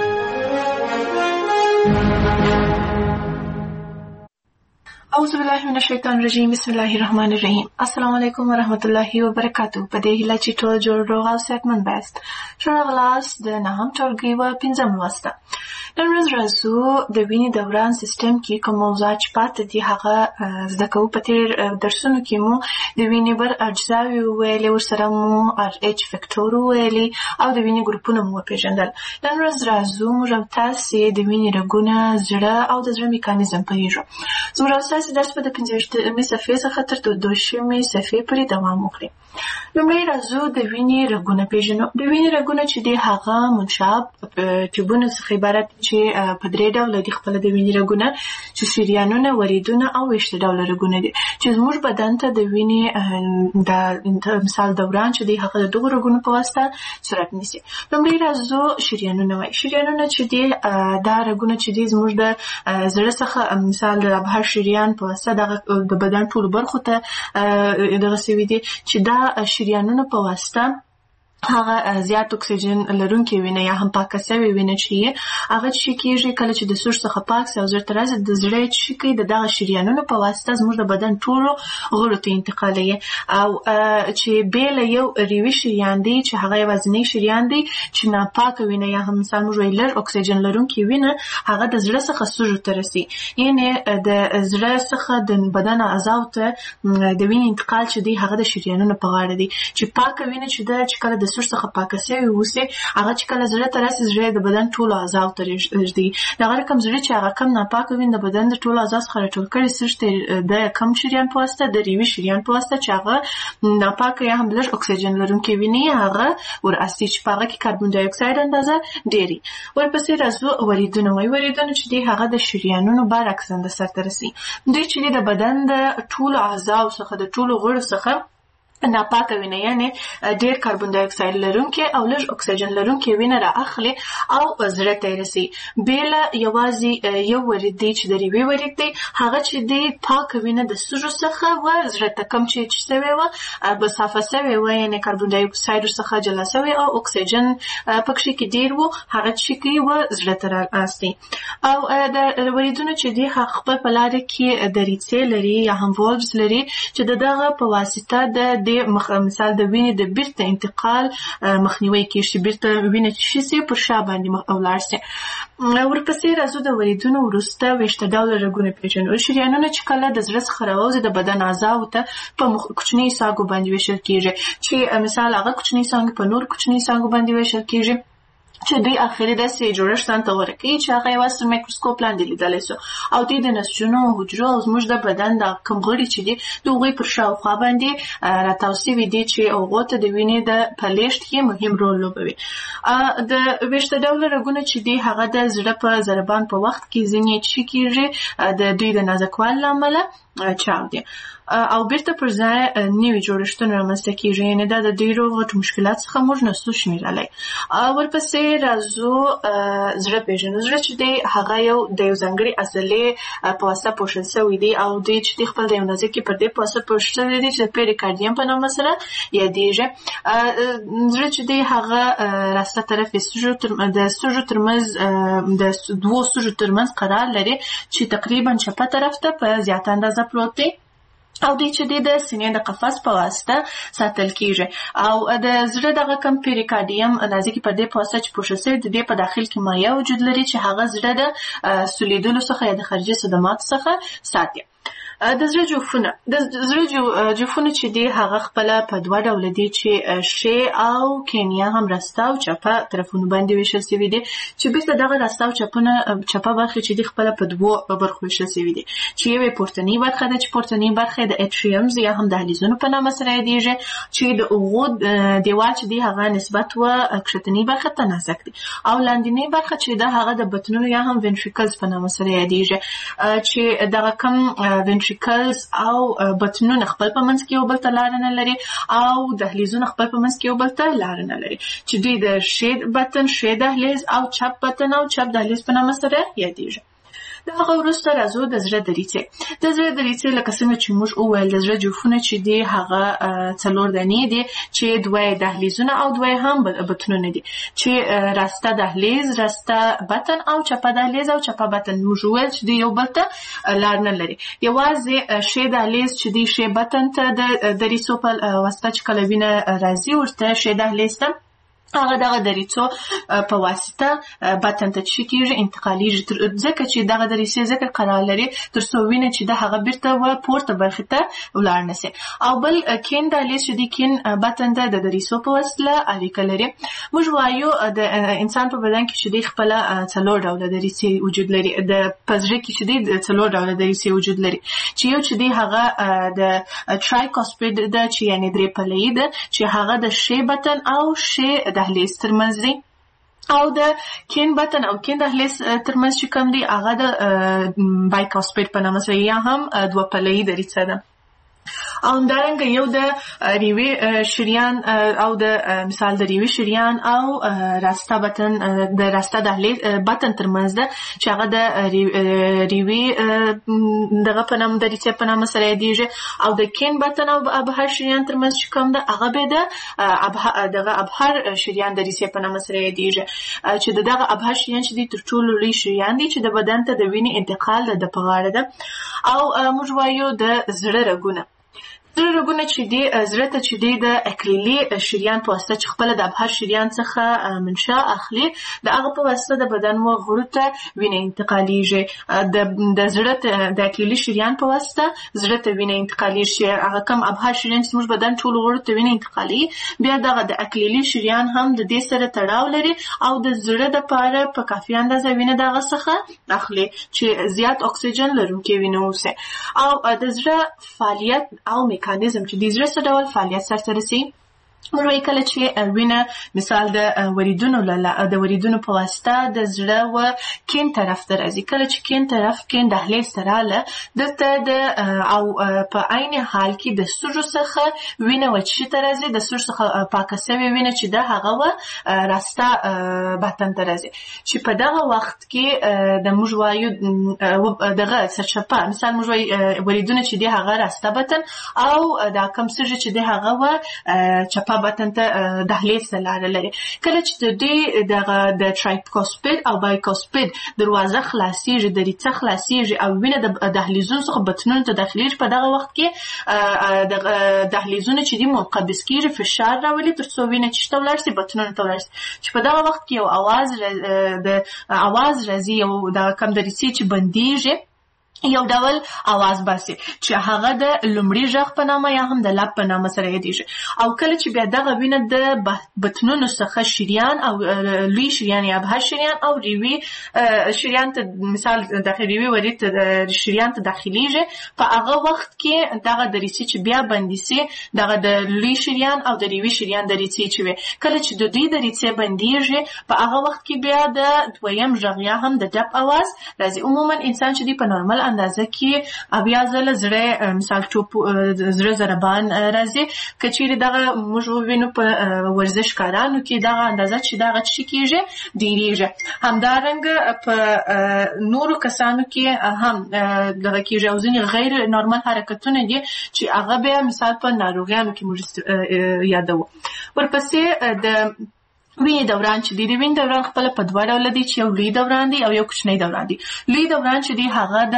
اعوذ بالله من الشیطان الرجیم. بسم الله الرحمن الرحیم. السلام علیکم ورحمت الله وبرکاته. په دې هیله چې ټول جوړ روغ او صحتمند یاست. ښه راغلاست د نهم ټولګي و پنځم لوسته. نن ورځ راځو د وینې دوران سیستم کې کوم موضوعات چې پاتې دي هغه زده کوو. په تېر درسونو کې مو د وینې بر اجزاوې وویلې، ورسره مو ار ایچ فکټور وویلې او د وینې ګروپونه مو وپېژندل. نن ورځ راځو موږ او تاسې د وینې رګونه، زړه او د زړه میکانیزم پوهېږو. زموږ او تاسې درس به د پنځویشتمې صفحې څخه تر دوشمې صفحې پورې دوام وکړي. لومړی راځو د وینې رګونه پېژنو. د وینې رګونه چې دي هغه منشاب ټیوبونو څخه عبارت چې په درې ډوله دي خپله د وینې رګونه، چې شریانونه، وریدونه او ویشته ډوله رګونه دي چې زموږ بدن ته د وینې د مثال دوران چې دی هغه د دغو رګونو په واسطه صورت نیسي. لومړی راځو شریانونه وایي. شریانونه چې دي دا رګونه چې دي زموږ د زړه څخه مثال د ابهر شریان په واسطه دغه د بدن ټولو برخو ته دغه سوي دي چې دا شریانونه په واسطه هغه زیات اکسیجن لرونکي وینه یا هم پاکه سوې وینه چې هغه چې کېږي کله چې د سوچ څخه پاک سي او زړه ته راځي، د زړه چې کوي د دغه شریانونو په واسطه زموږ د بدن ټولو غړو ته انتقالوي. او چې بېل یو ریوي شریان دی چې هغه یوازینی شریان دی چې ناپاکه وینه یا هم مثال موږ وایو لږ اکسیجن لرونکي وینه هغه د زړه څخه سوژو ته رسي، یعنې د زړه څخه د بدن اعضاو ته د وینې انتقال چې دی هغه د شریانونو په غاړه دی. چې پاکه وینه چې ده چې کله د سوچ څخه پاکه سوې اوسي هغه چې کله زړه ته راسي، زړه د بدن ټولو اعضاو ته رږدي. دغه رقم زړه چې هغه کم ناپاکه وینه د بدن د ټولو اعضاو څخه راټول کړي سوچ ته د کم شریان په واسطه، د ریوي شریان په واسطه چې هغه ناپاکه یا هم لږ اکسیجن لرونکي وینې هغه وراسي چې په هغه کې کاربن ډای اکساید اندازه ډېري. ورپسې راځو وریدونه وایي. وریدونه چې دي هغه د شریانونو برعکس اندازه سرته رسي. دوی چې د بدن د ټولو اعضاو څخه د ټولو غړو څخه ناپاکه وینه یعنی ډیر کاربن ډای اکساید لرونکي او لږ اکسیجن لرونکي وینه را اخلي او زړه ته رسي. بیل یوازې یو ورید دی چې د ریوي ورید دی، هغه چې دی پاکه وینه د سږو څخه و زړه ته کم چې شوی و به صافه شوی و، یعنی کاربن ډای اکساید څخه جلا شوی او اکسیجن پکې کې ډیر و، هغه چې کوي و زړه ته راستي. او د وریدونه چې دی خپل په لاره کې د ریڅې لري یا هم والوز لري چې دغه په واسطه د د مثال د وینې د بیرته انتقال مخنیوي کیږي چې بیرته وینه چې شي پر شا باندې ولاړ شي. ورپسې راځو د وریدونو وروسته ویشته ډوله رګونه پیژنو. شریانونه چې کله د زړه څخه راوځي د بدن اعضاو ته په کوچني ساګو باندې ویشل کیږي چې مثال هغه کوچني ساګ په نور کوچني ساګو باندې ویشل کیږي چې دوی اخري داسې جوړښت ته ورکوي چې هغه یوازې میکروسکوپ لاندې لیدلی شو او دوی د نسجونو حجرو او زموږ د بدن د کوم غړي چې دي د هغوی پر شاوخوا باندې راتاو سوي دي چې هغو ته د وینې د په لیږد کې مهم رول لوبوي. د ویشته ډوله رګونه چې دي هغه د زړه په ضربان په وخت کې ځینې څه کیږي د دوی د نازکوالي له امله چاودي او بیرته پر ځای نوي جوړښتونه رامنځته کیږي، یعنې دا د ډېرو غټو مشکلاتو څخه موږ نسو شمیرلی. ورپسې راځو زړه پیژنو. زړه چې دی هغه یو د یو ځانګړي عضلې په واسطه پوښل شوی دی او دوی چې دی خپل د یو نازکې پردې په واسطه پوښل شوی دی چې د پیریکارډیم په نامه سره یادیږي. زړه چې دی هغه راسته طرف د سږو ترمنځ د دوو سږو ترمنځ قرار لري چې تقریبا چپه طرف ته په زیاته اندازه پروت دی او دوی چې دی د سینې د قفس په واسطه ساتل کیږي او د زړه دغه کم پیریکارډیم نازکې پردې په واسطه چې پوښل شوی د دې په داخل کې مایع وجود لري چې هغه زړه د سولیدلو څخه یا د خارجي صدماتو څخه ساتي. د زړه جوفونه د زړه جوفونه چې دی هغه خپل په دوه ډول دي چې شی او کینیا هم راسته او چپه طرفونو باندې ویشل شوي دي چې بیرته دغه راسته او چپونه چپه برخه چې دی خپل په دوه برخو ویشل شوي دي چې یوه پورتنی برخه ده چې پورتنی برخه د اټریومز یا هم دهلیزونو په نامه سره یادیږي چې د هغو دیوال چې دی هغه نسبت و کښتنی برخه ته نازک دي او لاندنی برخه چې ده هغه د بطنونو یا هم وینټریکلز په نامه سره یادیږي چې دغه کم وینټریکلز او بطنونه خپل په منځ کې یو بل ته لاره نه لري او دهلیزونه خپل په منځ کې یو بل ته لاره نه لري چې دوی د شی بطن، شی دهلیز او چپ بطن او چپ دهلیز په نامه سره یادیږي. د هغه وروسته راځو د زړه دریڅې. د زړه دریڅې لکه څنګه چې موږ وویل د زړه جوفونه چې دي هغه څلور دانې دي چې دوه دهلیزونه او دوه هم بطنونه دي چې راسته دهلیز، راسته بطن او چپه دهلیز او چپه بطن. موږ وویل چې دوی یو بل ته لار نه لري. یوازې شی دهلیز چې دی شی بطن ته د دریڅو په واسطه چې کله وینه راځي ورته شی دهلیز ته هغه دغه دریڅو په واسطه بطن ته چې کیږي انتقالیږي ځکه چې دغه دریڅې ځکه قرار لري تر څو وینه چې د هغه بیرته و پورته برخې ته ولاړ نشي. او بل کین دهلیز چې دی کین بطن ته د دریڅو په واسطه اړیکه لري. موږ وایو د انسان په بدن کې چې دی خپل څلور ډوله دریڅې وجود لري. د پزړه کې چې دی څلور ډوله دریڅې وجود لري چې یو چې دی هغه د ټرایکاسپید ده چې یعنی درې پلې ده چې هغه د شی بطن او شی دهلیز ترمنځ دی او د کین بطن او کین دهلیز ترمنځ چې کوم دی هغه د بایکاسپید په نامه سره یا هم دوه پلې دریڅه ده. او همدارنګه یو د ریوي شریان او د مثال د ریوي شریان او راسته بطن د راسته دهلیز بطن ترمنځ ده چې هغه د ریوي دغه په نامه دریڅې په نامه سره یادیږي او د کین بطن او ابهر شریان ترمنځ چې کوم ده هغه به د دغه ابهر شریان دریڅې په نامه سره یادیږي چې دغه ابهر شریان چې دي تر ټولو لوی شریان دي چې د بدن ته د وینې انتقال د په غاړه ده. او موږ وایو د زړه رګونه. زړه رګونه چې دی زړه ته چې دی د اکلیلي شریان په واسطه چې خپل د ابهر شریان څخه منشا اخلي د هغه په واسطه د بدن و غړو ته وینه انتقالیږي. د د زړه د اکلیلي شریان په واسطه زړه ته وینه انتقالیږي. هغه کم ابهر شریان چې موږ بدن ټول غړو ته وینه انتقالي بیا دغه د اکلیلي شریان هم د دې سره تړاو لري او د زړه د پاره په کافي اندازه وینه دغه څخه اخلي چې زیات اکسیجن لرونکي وینه اوسه. او د زړه فعالیت او میکانیزم چې د زړه څه ډول فعالیت سرته رسي. موږ وایو کله چې وینه مثال د وریدونو د وریدونو په واسطه د زړه و کین طرف ته راځي. کله چې کین طرف کین دهلیز ته راله دلته د او په عین حال کې د سږو څخه وینه وچې ته راځي. د سږو څخه پاکه شوې وینه چې ده هغه و راسته بطن ته راځي چې په دغه وخت کې د موږ وایو دغه سرچپه مثال موږ وایو وریدونه چې دی هغه راسته بطن او دا کم سږي چې دی هغه و چپه شفا بدن ته دهلیز ته لاره لري. کله چې د دې دغه د ټرایکوسپید او بایکوسپید دروازه خلاصیږي، د ریڅه خلاصیږي او وینه د دهلیزونو څخه بطنونو ته داخليږي، په دغه وخت کې د دهلیزونه چې دي منقبض کیږي، فشار راولي تر څو وینه چې ولاړ شي بطنونو ته ولاړ شي. چې په دغه وخت کې یو اواز د اواز راځي، یو د کم درسي چې بنديږي، یو ډول आवाज باسي چې هغه د لومړي ژغ په نامه یا هم د لب په نامه سره یادېږي. او کله چې بیا دغه وینه د بطنونو څخه شریان او لوی شریان یا ابهر شریان او ریوي شریان ته مثال داخلي وری ته شریان ته داخليږي، په هغه وخت کې دغه دریڅې چې بیا بندي سي، دغه د لوی شریان او د ریوي شریان دریڅې چې وي، کله چې د دوی دریڅې بنديږي، په هغه وخت کې بیا د دویم ژغ یا هم د ډب आवाज راځي. عموما انسان چې دی په نورمال اندازه کې بیا ځله زړه مثال ټوپ زړه ضربان راځي. کچېرې دغه موږ وینو په ورزشکارانو کې دغه اندازه چې دغه څه کېږي ډېریږي. همدارنګه په نورو کسانو کې هم دغه کېږي او ځینې غیر نورمال حرکتونه دي چې هغه بیا مثال په ناروغیانو کې موږ یادوو. ورپسې د وینې دوران چې دی، د وینې دوران خپل په دوه ډوله دی، چې یو لوی دوران دی او یو کوچنی دوران دی. لوی دوران چې دی هغه د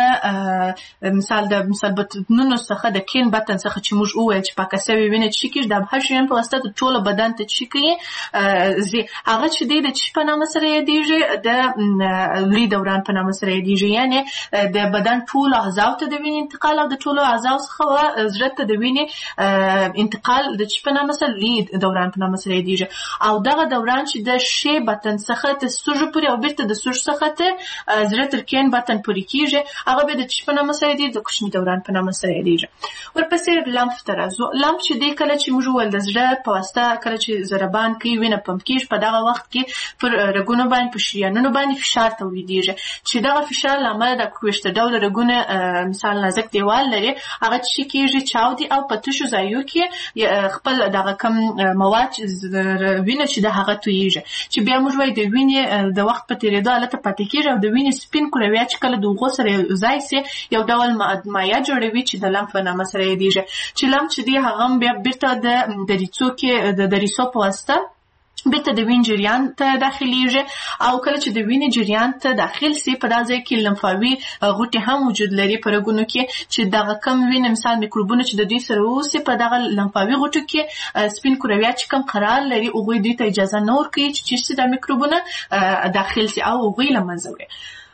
مثال د مثال بطنونو څخه د کین بطن څخه چې موږ وویل چې پاکه سوې وینه چې کېږي د ابهر شریان په واسطه ټول بدن ته چې کوي زی هغه چې دی د چې په نامه سره یادېږي، د لوی دوران په نامه سره یادېږي. یعنی د بدن ټول اعضاو ته د وینې انتقال او د ټولو اعضاو څخه زړه ته د وینې انتقال د چې په نامه سره لوی دوران په نامه سره یادېږي. او دغه دوران چې د شی بطن څخه ته سوژ پورې او بیرته د سوژ څخه ته زړه تر کین بطن پورې کیږي، هغه به د چې په نامه سره دی د کوچني دوران په نامه سره یادېږي. ورپسې لمف ته راځو. لمف چې دی کله چې موږ ول د زړه په واسطه کله چې ضربان کوي، وینه پمپ کیږي، په دغه وخت کې پر رګونو باندې په شریانونو باندې فشار تولیدېږي، چې دغه فشار لامل د کوښت ډول رګونه مثال نازک دیوال لري، هغه چې کیږي چاودي او په تشو ځایو کې خپل دغه کم مواد وینه چې د هغه تویږي، چې بیا موږ وایو د وینې د وخت په تیریدو حالت پاتې کېږي او د وینې سپین کرویات چې کله د اوبو سره ځای سي یو ډول مایع جوړوي چې د لمف په نامه سره یادېږي. چې لمف چې دی هغه بیا بیرته د دریڅو کې د دریڅو په واسطه بیرته د وینې جریان ته داخليږي، او کله چې د وینې جریان ته داخل سي په دغه ځای کې لمفاوي غوټې هم وجود لري په رګونو کې، چې دغه کم وینې مثال میکروبونه چې د دوی سره اوسي په دغه لمفاوي غوټو کې سپین کرویات چې کم قرار لري، هغوی دوی ته اجازه نه ورکوي چې چیرته د میکروبونه داخل سي او هغوی له منځه وړي.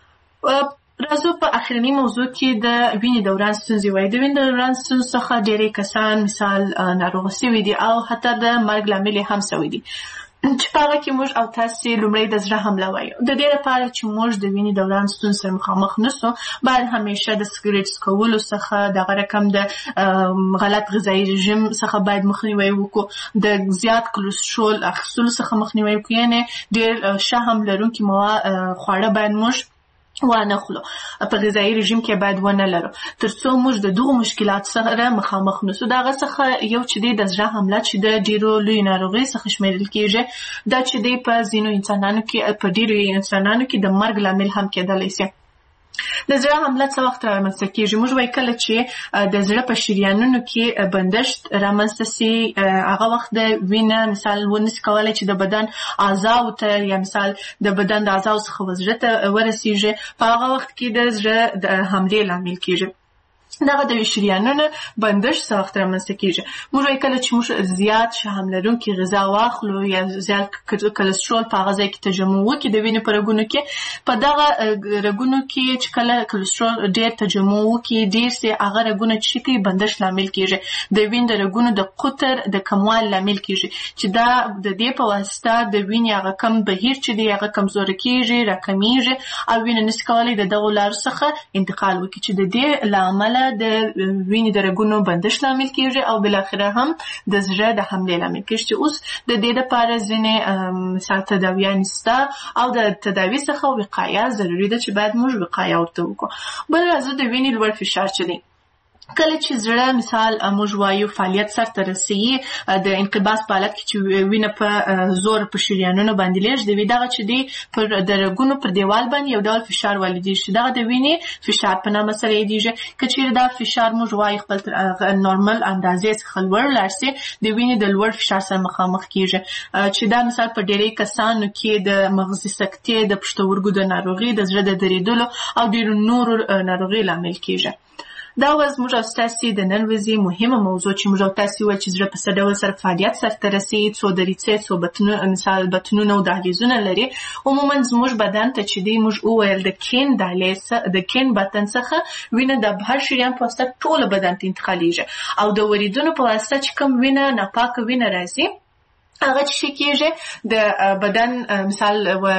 راځو په اخرنی موضوع کې د وینې دوران ستونزې وایي. د وینې دوران ستونزو څخه ډېری کسان مثال ناروغه سوي دي او حتی د مرګ لامل هم سوي دي، چې په هغه کې موږ او تاسې لومړی د زړه حمله وایو. د دې لپاره چې موږ د وینې دوران ستونزو سره مخامخ نسو، باید همیشه د سګریټ څکولو څخه، دغه رقم د غلط غذایي رژیم څخه باید مخنیوی وکړو، د زیات کلسترول اخیستلو څخه مخنیوی وکړو، یعنې ډېر شحم لرونکي مواد خواړه باید موږ وانه خلو په غذایي رژیم کې باید ونه لرو، ترڅو موږ د دغو مشکلات سره مخامخ نسو. دغه څخه یو چې دی د زړه حمله چې د ډیرو لوی ناروغۍ څخه شمیرل کېږي، دا چې دی په ځینو انسانانو کې په ډیرو انسانانو کې د مرګ لامل هم کېدلی شي. د زړه حمله څه وخت رامنځته کېږي؟ موږ وایو کله چې د زړه په شریانونو کې بندښت رامنځته سي، هغه وخت د وینه مثال ونسي کولی چې د بدن اعضاو ته یا مثال د بدن د اعضاو څخه زړه ته ورسیږي، په هغه وخت کې د زړه د حملې لامل کېږي. دغه د شریانونو بندښت څه وخت رامنځته کېږي؟ موږ وایو کله چې موږ زیات شحم لرونکي غذا واخلو یا زیات کلسترول په هغه ځای کې تجمع وکړي د وینې په رګونو کې، په دغه رګونو کې چې کله کلسترول ډېر تجمع وکړي ډېر سي، هغه رګونه چې کوي بندښت لامل کېږي، د وینې د رګونو د قطر د کموالي لامل کېږي، چې دا د دې په واسطه د وینې هغه کم بهیر چې دی هغه کمزوری کېږي، راکمیږي او وینه نشي کولی د دغو لارو څخه انتقال وکړي، چې د دې له امله د وینې د رګونو بندښت لامل کېږي او بالاخره هم د زړه د حملې لامل کېږي، چې اوس د دې لپاره ځینې مثال تداویانې شته او د تداوي څخه وقایه ضروري ده چې باید موږ وقایه ورته وکړو. بل راځو د وینې لوړ فشار چې دی. کله چې زړه مثال موږ وایو فعالیت سرته رسوي د انقباض په حالت کې چې وینه په زور په شریانونو باندې لیږدوي دغه چې دی پر د رګونو پر دیوال باندې یو ډول فشار والیدېږي چې دغه د وینې فشار په نامه سره یادېږي. که چېرې دا فشار موږ وایو خپل تر نورمال اندازې څخه لوړ لاړ سي د وینې د لوړ فشار سره مخامخ کېږي چې دا مثال په ډېری کسانو کې د مغزي سکتې د پښتورګو د ناروغي د زړه د دریدلو او ډېرو نورو ناروغیو لامل کېږي. دا وز موږ او ستاسې د نن ورځې مهمه موضوع چې موږ او تاسې وویل چې زړه په څه ډول سره فعالیت سرته رسوي څو دریڅې څو بطنونه مثال بطنونه او دهلیزونه لري. عموما زموږ بدن ته چې دی موږ وویل د کین دهلیز د کین بطن څخه وینه د بهر شریان په واسطه ټوله بدن ته انتقالیږي او د وریدونو په واسطه چې کوم وینه ناپاکه وینه راځي هغه چې کېږي د بدن مثال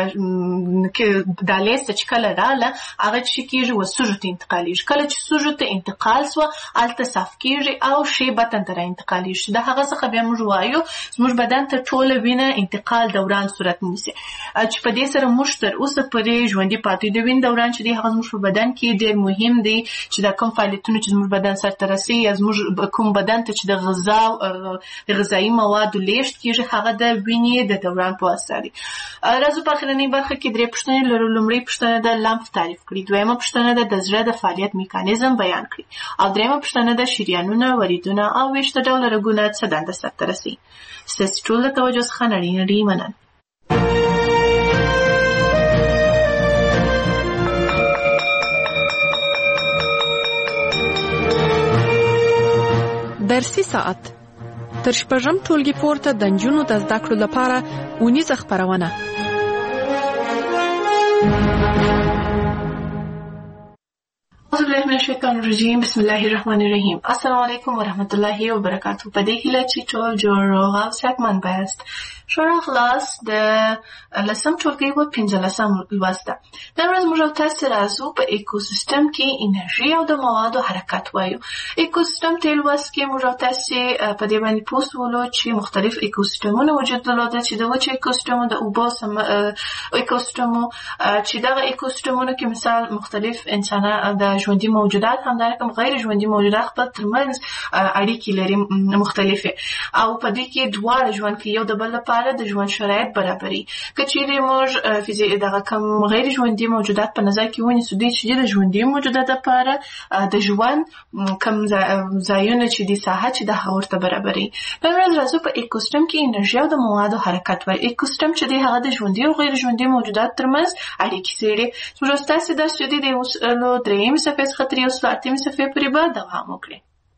دهلیز ته چې کله راغله هغه چې کېږي و سږو ته انتقالیږي. کله چې سږو ته انتقال سوه هلته صاف کېږي او ښي بطن ته راانتقالیږي. د هغه څخه بیا موږ وایو زموږ بدن ته ټوله وینه انتقال دوران صورت نیسي چې په دې سره موږ تر اوسه پورې ژوندي پاتې د وینې دوران چې دی هغه زموږ په بدن کې ډېر مهم دی چې دا کوم فعالیتونه چې زموږ بدن سرته رسوي یا زموږ کوم بدن ته چې د غذا غذایي موادو لیږد کېږي هغه د وینې د دوران په واسطه دي. راځو په اخرنۍ برخه کې درې پوښتنې لرو. لومړۍ پوښتنه د لمف تعریف کړي، دویمه پوښتنه د زړه د فعالیت میکانیزم بیان کړي او دریمه پوښتنه د شریانونه وریدونه او ویښته ډوله رګونه څه دنده سرته رسوي. ستاسې ټول د توجه څخه نړۍ نړۍ مننه. درسي ساعت تر شپږم ټولګي پورته د نجونو د زده کړو لپاره اونیزه خپرونه. أعوذ بالله من الشیطان الرجیم. بسم الله الرحمن الرحیم. السلام علیکم و رحمت الله و برکاته. په دې هیله چې ټول جوړ روغ او صحتمند یاست. شورا خلاص د لسم ټولګي و پنځلسم لوست ده. نن ورځ موږ تاسو راځو په ایکوسیستم کې انرژي او د موادو حرکت وایو. ایکوسیستم ته لوست کې موږ تاسو په دې باندې پوښتولو چې مختلف ایکوسیستمونه وجود درلوده چې د وچ ایکوسیستم د اوبو سم ایکوسیستم چې دغه ایکوسیستمونو کې مثال مختلف انسانان د ژوندي موجودات همدارنګه غیر ژوندي موجودات خپل ترمنځ اړیکې لري مختلفه او په دې کې دواړه ژوند کې یو د بل لپاره د ژوند شرایط برابري. که چیرې موږ فزیک دغه کوم غیر ژوندي موجودات په نظر کې ونیسو دي چې د ژوندي موجودات لپاره د ژوند کوم ځایونه چې د ساحه چې د هغه ورته برابري. نن ورځ راځو په ایکوسیستم کې انرژي او د موادو حرکت وایي. ایکوسیستم چې د هغه د ژوندي او غیر ژوندي موجودات ترمنځ اړیکې څېړي. موږ تاسو درس چې د اوسلو درېیم صفحې څخه تر یو سل اتمې صفحې پورې به دوام وکړي.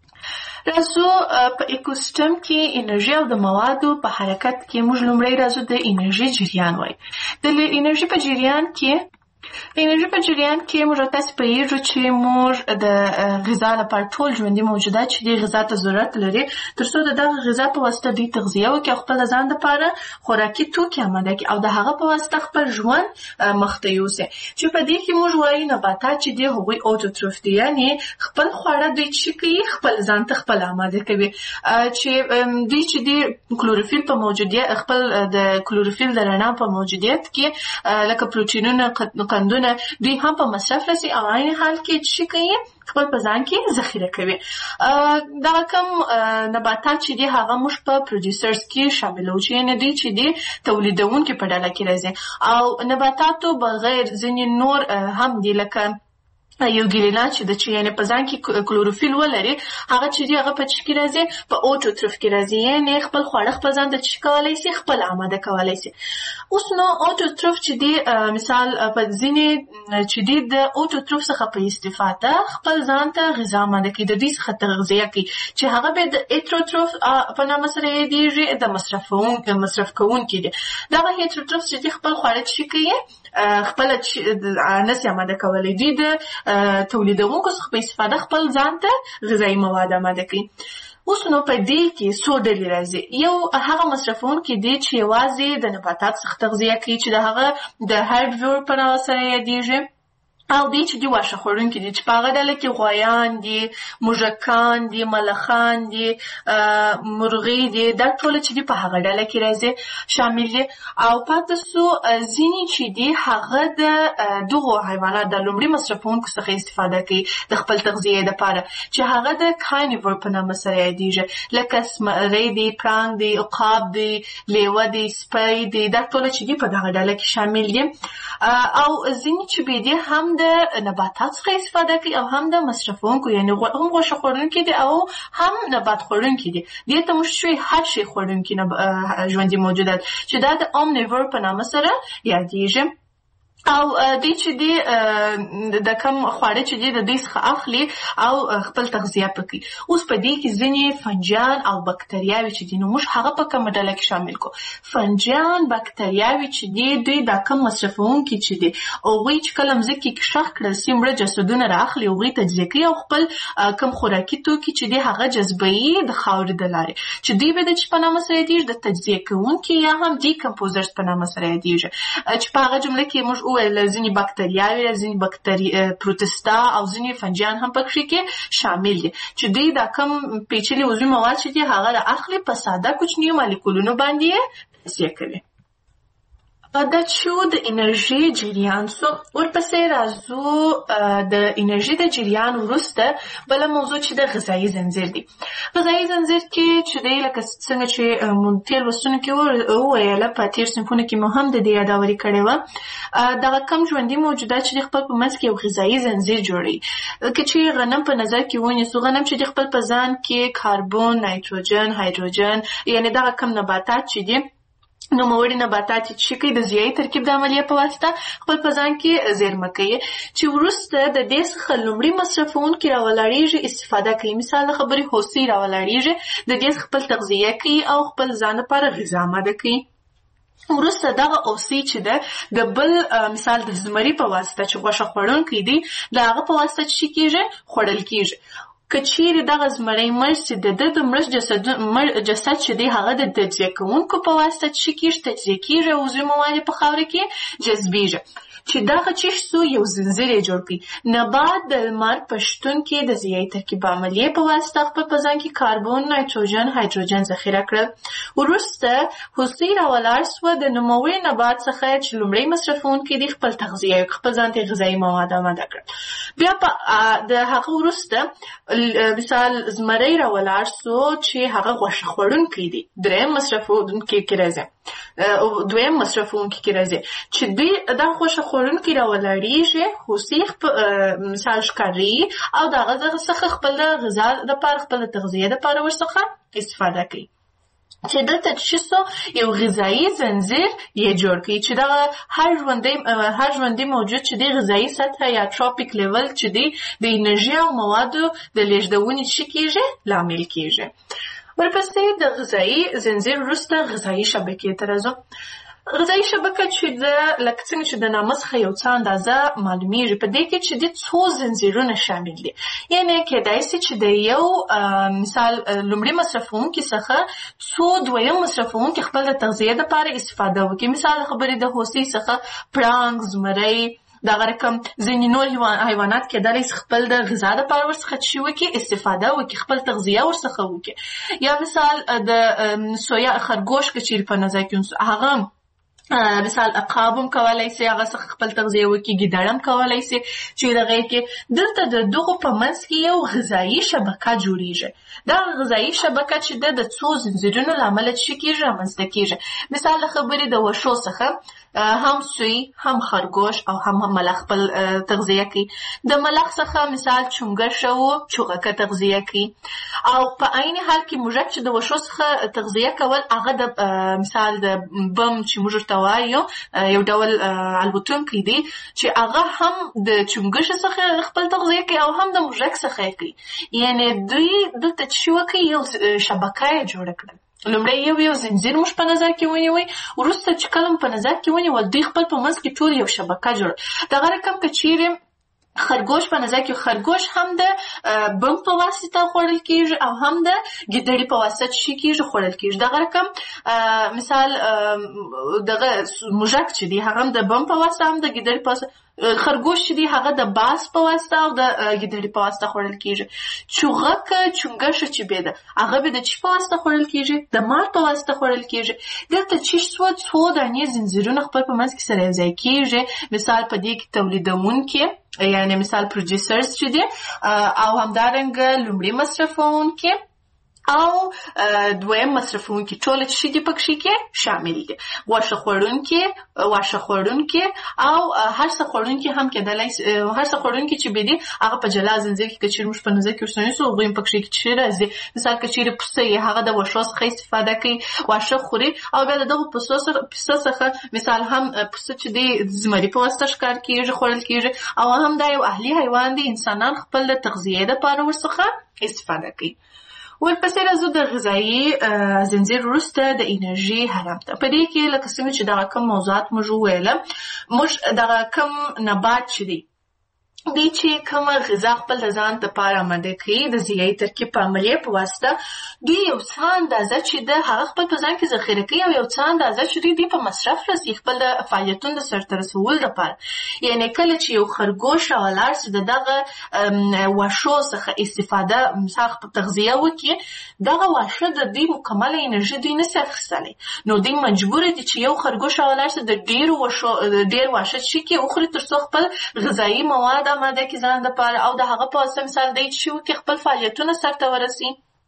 راځو په ایکوسیستم کې انرژي او د موادو په حرکت کې موږ لومړی راځو د انرژي جریان وایي. د انرژي په جریان کې د انرژي په جریان کې موږ تاسو په یوه چې موږ د غذا لپاره ټول ژوندي موجودات چې د غذا ته ضرورت لري ترڅو د دغه غذا په واسطه د تغذیه او کې خپل ځان لپاره خوراکي توکي آماده کړي او د هغه په واسطه خپل ژوند مخته یوسي. چې په دې کې موږ وایو نباتات چې دی هغوی اوټوټروف دي یعنی خپل خواړه دوی چې کوي خپل ځان ته خپل آماده کوي چې دوی چې دی کلوروفیل په موجودیت خپل د کلوروفیل د رڼا په موجودیت کې لکه پروتینونه قندونه دوی هم په مصرف رسي او عین حال کې چې کوي خپل په ځان کې ذخیره کوي. دا کوم نباتات چې دي هغه موږ په پروډوسرز کې شاملو چې نه دي چې دي تولیدونکو په ډله کې راځي او نباتاتو بغیر ځینې نور هم دي لکه یو ګیلینا چې د چې یعنی په ځان کې کلوروفیل ولري هغه چې دی هغه په چی کې راځي په اوټوټروف کې راځي یعنی خپل خواړه خپل ځان ته چی کولای شي خپل آماده کولای شي. اوس نو اوټوټروف چې دی مثال په ځینې چې دی د اوټوټروف څخه په استفاده خپل ځان ته غذا آماده کوي د دې څخه تغذیه کوي چې هغه به د هیټروټروف په نامه سره یادېږي د مصرفون مصرف کوونکي دی. دا هیټروټروف چې دی خپل خواړه چی کوي خپل نس آماده کولای دي د تولیدونکو څخه په استفاده خپل ځان ته غذایي مواد آماده کوي. اوس نو په دې کې څو ډلې راځي. یو هغه مصرفونکي دي چې یوازې د نباتات څخه تغذیه کوي چې د هغه د هایډرو په نامه سره یادېږي او دی چې دی واښه خوړونکي دي چې په هغه ډله کې غوایان دي، موږکان دي، ملخان دي، مرغۍ دي، دا ټوله چې دي په هغه ډله کې راځي شامل دي. او پاتې سو ځینې چې دي هغه د دغو حیوانات د لومړي مصرفونکو څخه استفاده کوي د خپل تغذیې دپاره چې هغه د کارنیور په نامه سره یادېږي، لکه زمری دی، پړانګ دی، عقاب دی، لیوه دی، سپی دی، دا ټوله چې دي په دغه ډله کې شامل دي. او ځینې چې بیا دي هم د نباتات څخه استفاده کوي او هم د مصرفونکو، یعنی هم غوښه خوړونکي دي او هم نبات خوړونکي دي. دې ته موږ شوي هر شي خوړونکي ژوندي موجودات چې دا د اومنیور په نامه سره یادېږي. او دی چې دی د کم خواړه چې دی د دوی څخه اخلي او خپل تغذیه پکوي. اوس په دې کې ځینې فنجان او بکتریاوې چې دي نو موږ هغه په کومه ډله کې شامل کو. فنجان، بکتریاوې چې دي دوی دا کم مصرفونکي چې دي هغوی چې کله مځکې کې ښخ کړل سي مړه جسدونه رااخلي، هغوی تجزیه کوي او خپل کم خوراکي توکي چې دي هغه جذبوي د خاورې د لارې چې دوی به د چې په نامه سره یادېږي د تجزیه کوونکي یا هم ډیکمپوزرز په نامه سره یادېږي چې په هغه جمله کې موږ وویل ځینې بکتریاوې، ځینې بکتری پروتستا او ځینې فنجان هم پکې کې شامل دي چې دوی دا کم پیچلي عضوي مواد چې دي هغه رااخلي په ساده کوچنیو مالیکولونو باندې تجزیه کوي. دا چې د انرژي جریان سو ورپسې راځو د انرژي د جریان وروسته بله موضوع چې د غذایي زنځیر دی. غذایي زنځیر کې چې دی لکه څنګه چې مونږ تېر لوستونو کې وویله په تېر صنفونو کې مو هم د دې یاداوري کړې وه دغه کم ژوندي موجودات چې د خپل په منځ کې یو غذایي زنځیر جوړوي. که چې غنم په نظر کې ونیسو، غنم چې د خپل په ځان کې کاربن، نایتروجن، هایدروجن یعنې دغه کم نباتات چې دي نوموړي نباتات چې کوي د ضیایي ترکیب د عملیې په واسطه خپل په ځان کې زیرمه کوي چې وروسته د دې څخه لومړي مصرفونکي راولاړېږي استفاده کوي. مثال د خبرې هوسۍ راولاړېږي، د دې څخه خپل تغذیه کوي او خپل ځان لپاره غذا آماده کوي. وروسته دغه اوسۍ چې ده د بل مثال د زمري په واسطه چې غوښه خوړونکی دی د هغه په واسطه چې کېږي خوړل کېږي. که چیرې دغه زمری مړ سي د ده د مړ جسد چې دی هغه د تجزیه کوونکو په واسطه چې کېږي تجزیه کېږي او عضوي مواد په خاوره کې جذبېږي چې دغه چیش سو یو زنځیر یې جوړ کړي. نبات د لمر په شتون کې د ضیایي ترکیب عملیې په واسطه خپل په ځان کې کاربن، نایتروجن، هایدروجن ذخیره کړل. وروسته هوسۍ راولاړ سوه د نوموړي نبات څخه چې لومړی مصرفونکي دي خپل تغذیه خپل ځان ته غذایي مواد آماده کړل. بیا په د هغه وروسته مثال زمری راولاړ سو چې هغه غوښه خوړونکی دی، دریم مصرفونکي کې راځي دویم مصرفونکي کې راځي چې دوی دا غوښه خوړونکي راولاړېږي، هوسۍ مثال ښکاري او د هغه څخه خپل غذا دپاره خپل تغذیې دپاره ورڅخه استفاده کوي چې دلته چې څو یو غذایي زنځیر یې جوړ کړي چې دغه هر ژوندی هر ژوندی موجود چې دی غذایي سطحه یا تروپیک لیول چې دی د انرژي او موادو د لیږدونې څه کېږي لامل کېږي. ورپسې د غذایي زنځیر وروسته غذایي شبکې ته راځو. غذایي شبکه چې د لکه څنګه چې د نامه څخه یو څه اندازه معلومیږي په دې کې چې د څو زنځیرونه شامل دي. یعنې کېدای سي چې د یو مثال لومړي مصرفونکي څخه څو دویم مصرفونکي خپل د تغذیې دپاره استفاده وکړي. مثال خبرې د هوسۍ څخه پړانګ، زمری، دغه رقم ځینې نور حیوانات کېدلی سي خپل د غذا دپاره ورڅخه څه وکړي استفاده وکړي، خپل تغذیه ورڅخه وکړي. یا مثال د سویا خرګوش که چیرې په نظر کې ونیسو هغه مثال عقاب هم کولی سي هغه څخه خپل تغذیه وکړي، ګیدړ هم کولی سي چې دغه کې دلته د دغو په منځ کې یو غذایي شبکه جوړیږي. دا غذایي شبکه چې ده د څو زنځیرونو له امله څه کېږي رامنځته کېږي. مثال د خبرې د وښو څخه هم سوی، هم خرګوش او هم ملخ خپل تغذیه کوي. د ملخ څخه مثال چونګښه و چوغکه تغذیه کوي. او په عین حال کې موږک چې د وښو څخه تغذیه کول هغه د مثال د بم چې موږ ورته وایو یو ډول الوتونکی دی چې هغه هم د چونګښې څخه خپل تغذیه کوي او هم د موږک څخه یې کوي. یعنې دوی دلته چې وکړي یو شبکه یې جوړه کړل. لومړی یو یو زنځیر موږ په نظر کې ونیوئ، وروسته چې کله په نظر کې ونیول دوی خپل په منځ کې ټول یو شبکه جوړ. دغه رقم که چیرې خرګوش په نظر کې خرګوش هم د بم په واسطه خوړل کیږي او هم د ګیدړې په واسطه شي کیږي خوړل کیږي. دغه رقم مثال دغه موږک چې دی هغه هم د بم په واسطه هم د ګیدړې په واسطه، خرګوش چې دی هغه د باز په واسطه او د ګیدړې په واسطه خوړل کیږي. چوغک چونګښه چې به ده هغه به د چی په واسطه خوړل کیږي؟ د مار په واسطه خوړل کیږي. دلته چې څو څو دانې زنجیرونه خپل په منځ کې سره یوځای کیږي. مثال په دې کې تولیدونکي یعنی مثال پروډوسرز چې دي او همدارنګه لومړی مصرفونکي او دویم مصرفونکي ټول چې دي پکې کې شامل دي. واښه خوړونکي واښه خوړونکي او هر څه خوړونکي هم کېدلای هر څه خوړونکي چې به دي هغه په جلا زنځیر کې کچیر موږ په نظر کې ورسنی سو غویم پکې کې چې راځي. مثال کچیر پسه هغه د واښو څخه استفاده کوي، واښه خوري او بیا دغه پسه پسه څخه مثال هم پسه چې دی زمري په واسطه ښکار کیږي خوړل کیږي او هم دا یو اهلي حیوان دی. انسانان خپل د تغذیه لپاره ورڅخه استفاده کوي. ورپسې راځو د غذایي زنځیر وروسته د انرژي هرم ته. په دې کې لکه څنګه چې دغه کوم موضوعات موږ وویله، موږ دغه کوم نبات چې دی دی چې کومه غذا خپل د ځان لپاره آماده کوي د غذایي ترکیب په عملیه په واسطه، دوی یو څه اندازه چې د هغه خپل په ځان کې ذخیره کوي او یو څه اندازه چې دوی په مصرف رسي خپل د فعالیتونو د سرته رسولو لپاره. یعنی کله چې یو خرګوش ولاړ سي د دغه واښو څخه استفاده مثلا تغذیه وکړي، دغه واښه د دې مکمله انرژي دوی نشي اخیستلی، نو دوی مجبور دي چې یو خرګوش ولاړ سي د ډېرو واښو ډېر واښه چې کې وخوري تر څو خپل غذایي مواد آماده کی ځان لپاره او د هغه په واسطه مثال دی چې کې خپل فعالیتونه سرته ورسي.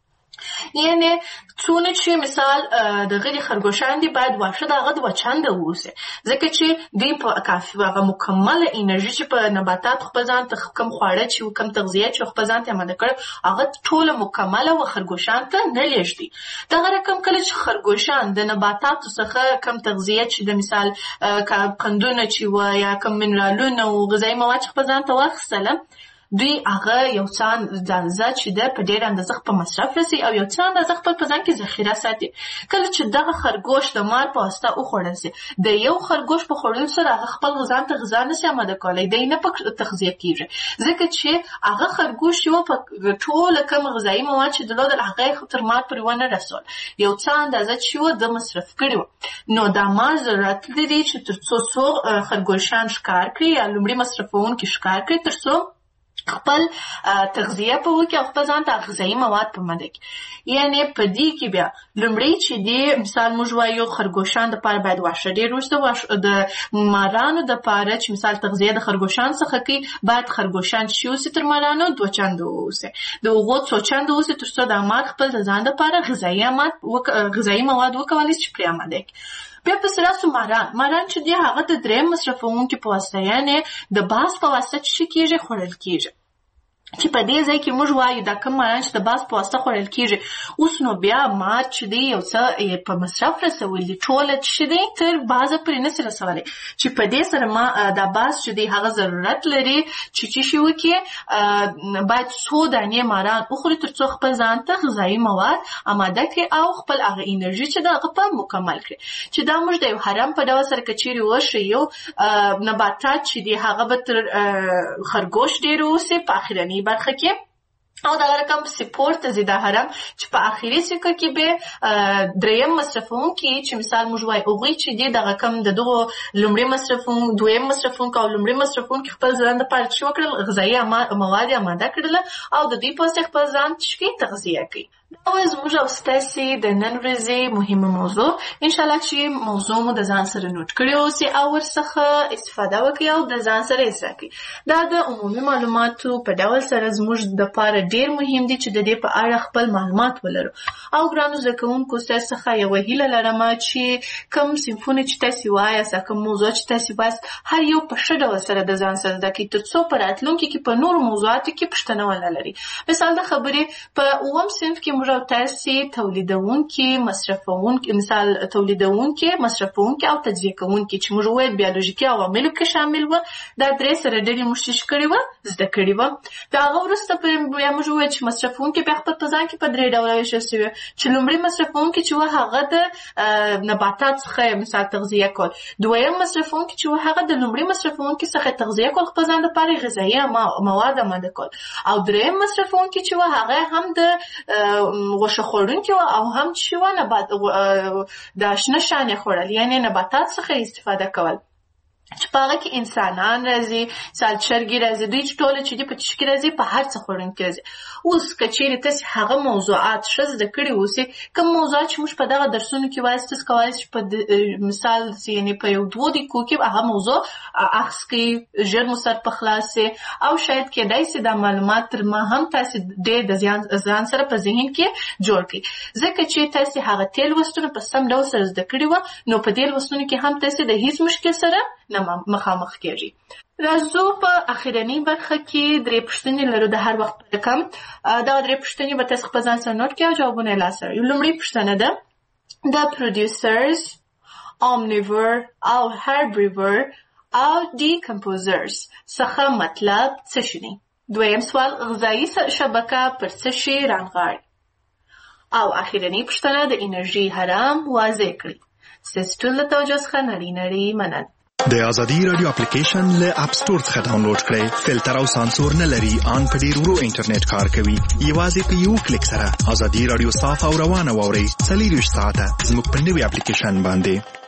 یعنی څونه چې مثال د غړي خرګوشان دي باید واښه د هغه د وچانده ووسي، ځکه چې دوی په کافي هغه مکمله انرژي چې په نباتات خپل ځان ته کم خواړه چې کم تغذیه چې خپل ځان ته آماده کړي هغه ټوله مکمله و خرګوشان ته نه لېږدي. دغه رقم کله چې خرګوشان د نباتاتو څخه کم تغذیه چې د مثال قندونه چې و یا کم منرالونه او غذایي مواد خپل ځان ته واخیستله، دوی هغه یو څه اندازه چې ده په ډېر اندازه په مصرف رسي او یو څه اندازه خپل په ځان کې ذخیره ساتي. کله چې دغه خرګوش د مار په واسطه وخوړل سي، د یو خرګوش په خوړلو سره هغه خپل ځان ته غذا نشي آماده کولی، دی نه په تغذیه کیږي، ځکه چې هغه خرګوش یو په ټوله کم غذایي مواد چې درلودل هغه تر مار پورې ونه رسول، یو څه اندازه چې و د مصرف کړي و. نو دا مار ضرورت لري چې تر څو څو خرګوشان ښکار کړي یا لومړي مصرفونکي ښکار کړي تر څو خپل تغذیه په وکړي او خپل ځان ته غذایي مواد په مده کړي. یعنی په دې کې بیا لومړی چې دی مثال موږ وایو خرګوشان دپاره باید واښه ډېر وروسته د مارانو دپاره چې مثال تغذیه د خرګوشان څخه کوي باید خرګوشان چې اوسي تر مارانو دوه چنده واوسي، د هغو څو چنده واوسي تر څو د مار خپل د ځان دپاره غذایي مواد وکولی شي چې پرې آماده کړي. بیا پسې راسو ماران. ماران چې دی هغه د دریم مصرفونکي په واسطه یعنې د باز په واسطه چې کېږي خوړل کېږي، چې په دې ځای کې موږ وایو دا کوم ماران چې د باز په واسطه خوړل کېږي. اوس نو بیا مار چې دی یو څه په مصرف رسولی دي ټوله چې دی تر بازه پورې نسي رسولی، چې په دې سره ما دا باز چې دی هغه ضرورت لري چې چې شي وکړي باید څو دانې ماران وخوري تر څو خپل ځان ته غذایي مواد آماده کړي او خپل هغه انرژي چې ده هغه په مکمل کړي. چې دا موږ د یو حرم په ډول سره که چیرې وښیو نباتات چې دی هغه به تر خرګوش ډېر اوسي په اخرني برخه کې او دغه رقم سپورت ته ځي دا حرم چې په اخري سکه کې به دریم مصرفونکي چې مثال موږ وایو هغوی چې دي دغه کم د دغو لومړي مصرفونکي دویم مصرفونکي او لومړي مصرفونکي خپل ځان دپاره چې وکړل غذایي مواد یې آماده کړله او د دوی په واسطه خپل ځان چې تغذیه کوي. دا وه زموږ او ستاسې د نن ورځې مهمه موضوع. انشاءالله چې موضوع مو د ځان سره نوټ کړې اوسي او ورڅخه استفاده وکړئ او د ځان سره یې زده کړئ. دا د عمومي معلوماتو په ډول سره زموږ دپاره ډېر مهم دي چې د دې په اړه خپل معلومات ولرو. او ګرانو زده کوونکو ستاسو څخه یوه هیله لرم چې کوم صنفونه چې تاسې وایاست کوم موضوع چې تاسې وایاست هر یو په ښه ډول سره د ځان سره زده کړئ تر څو په راتلونکي کې په نورو موضوعاتو کې پوښتنه ونه لري. مثال د خبرې په اووم صنف کې موږ موږ او تاسې تولیدونکي مصرفونکي مثال تولیدونکي مصرفونکي او تجزیه کوونکي چې موږ وویل بیولوژیکي عواملو کې شامل وه دا درې سره ډلې موږ څه کړې وه زده کړې وه د هغه وروسته بیا موږ وویل چې مصرفونکي بیا خپل په ځان کې په درې ډوله ویشل سوي چې لومړی مصرفونکي چې وه هغه د نباتات څخه مثال تغذیه کول دویم مصرفونکي چې وه هغه د لومړي مصرفونکي څخه تغذیه کول خپل ځان لپاره غذایي مواد اماده کول او دریم مصرفونکي چې وه هغه هم د غوښه خوړونکي وه او هم چې وه نبات د شنه شانې خوړل یعنې نباتات څخه استفاده کول چې په هغه کې انسانان راځي مثال چرګې راځي دوی چې ټوله چې دي په څه کې راځي په هر څه خوړونکي راځي اوس که چیرې تاسې هغه موضوعات ښه زده کړي اوسئ کوم موضوعات چې موږ په دغه درسونو کې وایي تاسو کولی شئ په مثال یعنې په یو دوو دقیقو کې هغه موضوع اخذ کړئ ژر مو سر په خلاص او شاید کېدای شي دا معلومات تر ما هم تاسې ډېر د ځان سره په ذهن کې جوړ کړئ ځکه چې تاسې هغه تېر لوستونه په سم ډول سره زده کړي وه نو په دې لوستونو کې هم تاسې د هیڅ مشکل سره نه مخامخ کېږي راځو په اخرنۍ برخه کې درې پوښتنې لرو د هر وخت په رقم دغه درې پوښتنې به تاسې خپل ځان سره نوټ کړئ او جوابونه یې لاسته راوړئ لومړۍ پوښتنه ده د producers omnivore او herbivore او decomposers څخه مطلب څه شي دی دویم سوال غذایي شبکه پر څه شي رانغاړي او اخرنۍ پوښتنه د انرژي حرام واضح کړئ ستاسو ټول له توجه څخه نړۍ نړۍ مننه د ازادي رادیو اپلیکیشن له اپ سټور څخه ډاونلوډ کړئ فلټر او سانسور نه لري ان په ډیر ورو انټرنیټ کار کوي یوازې په یو کلیک سره ازادي رادیو صاف او روانه واورئ څلور ساعته زموږ په نوې اپلیکیشن باندې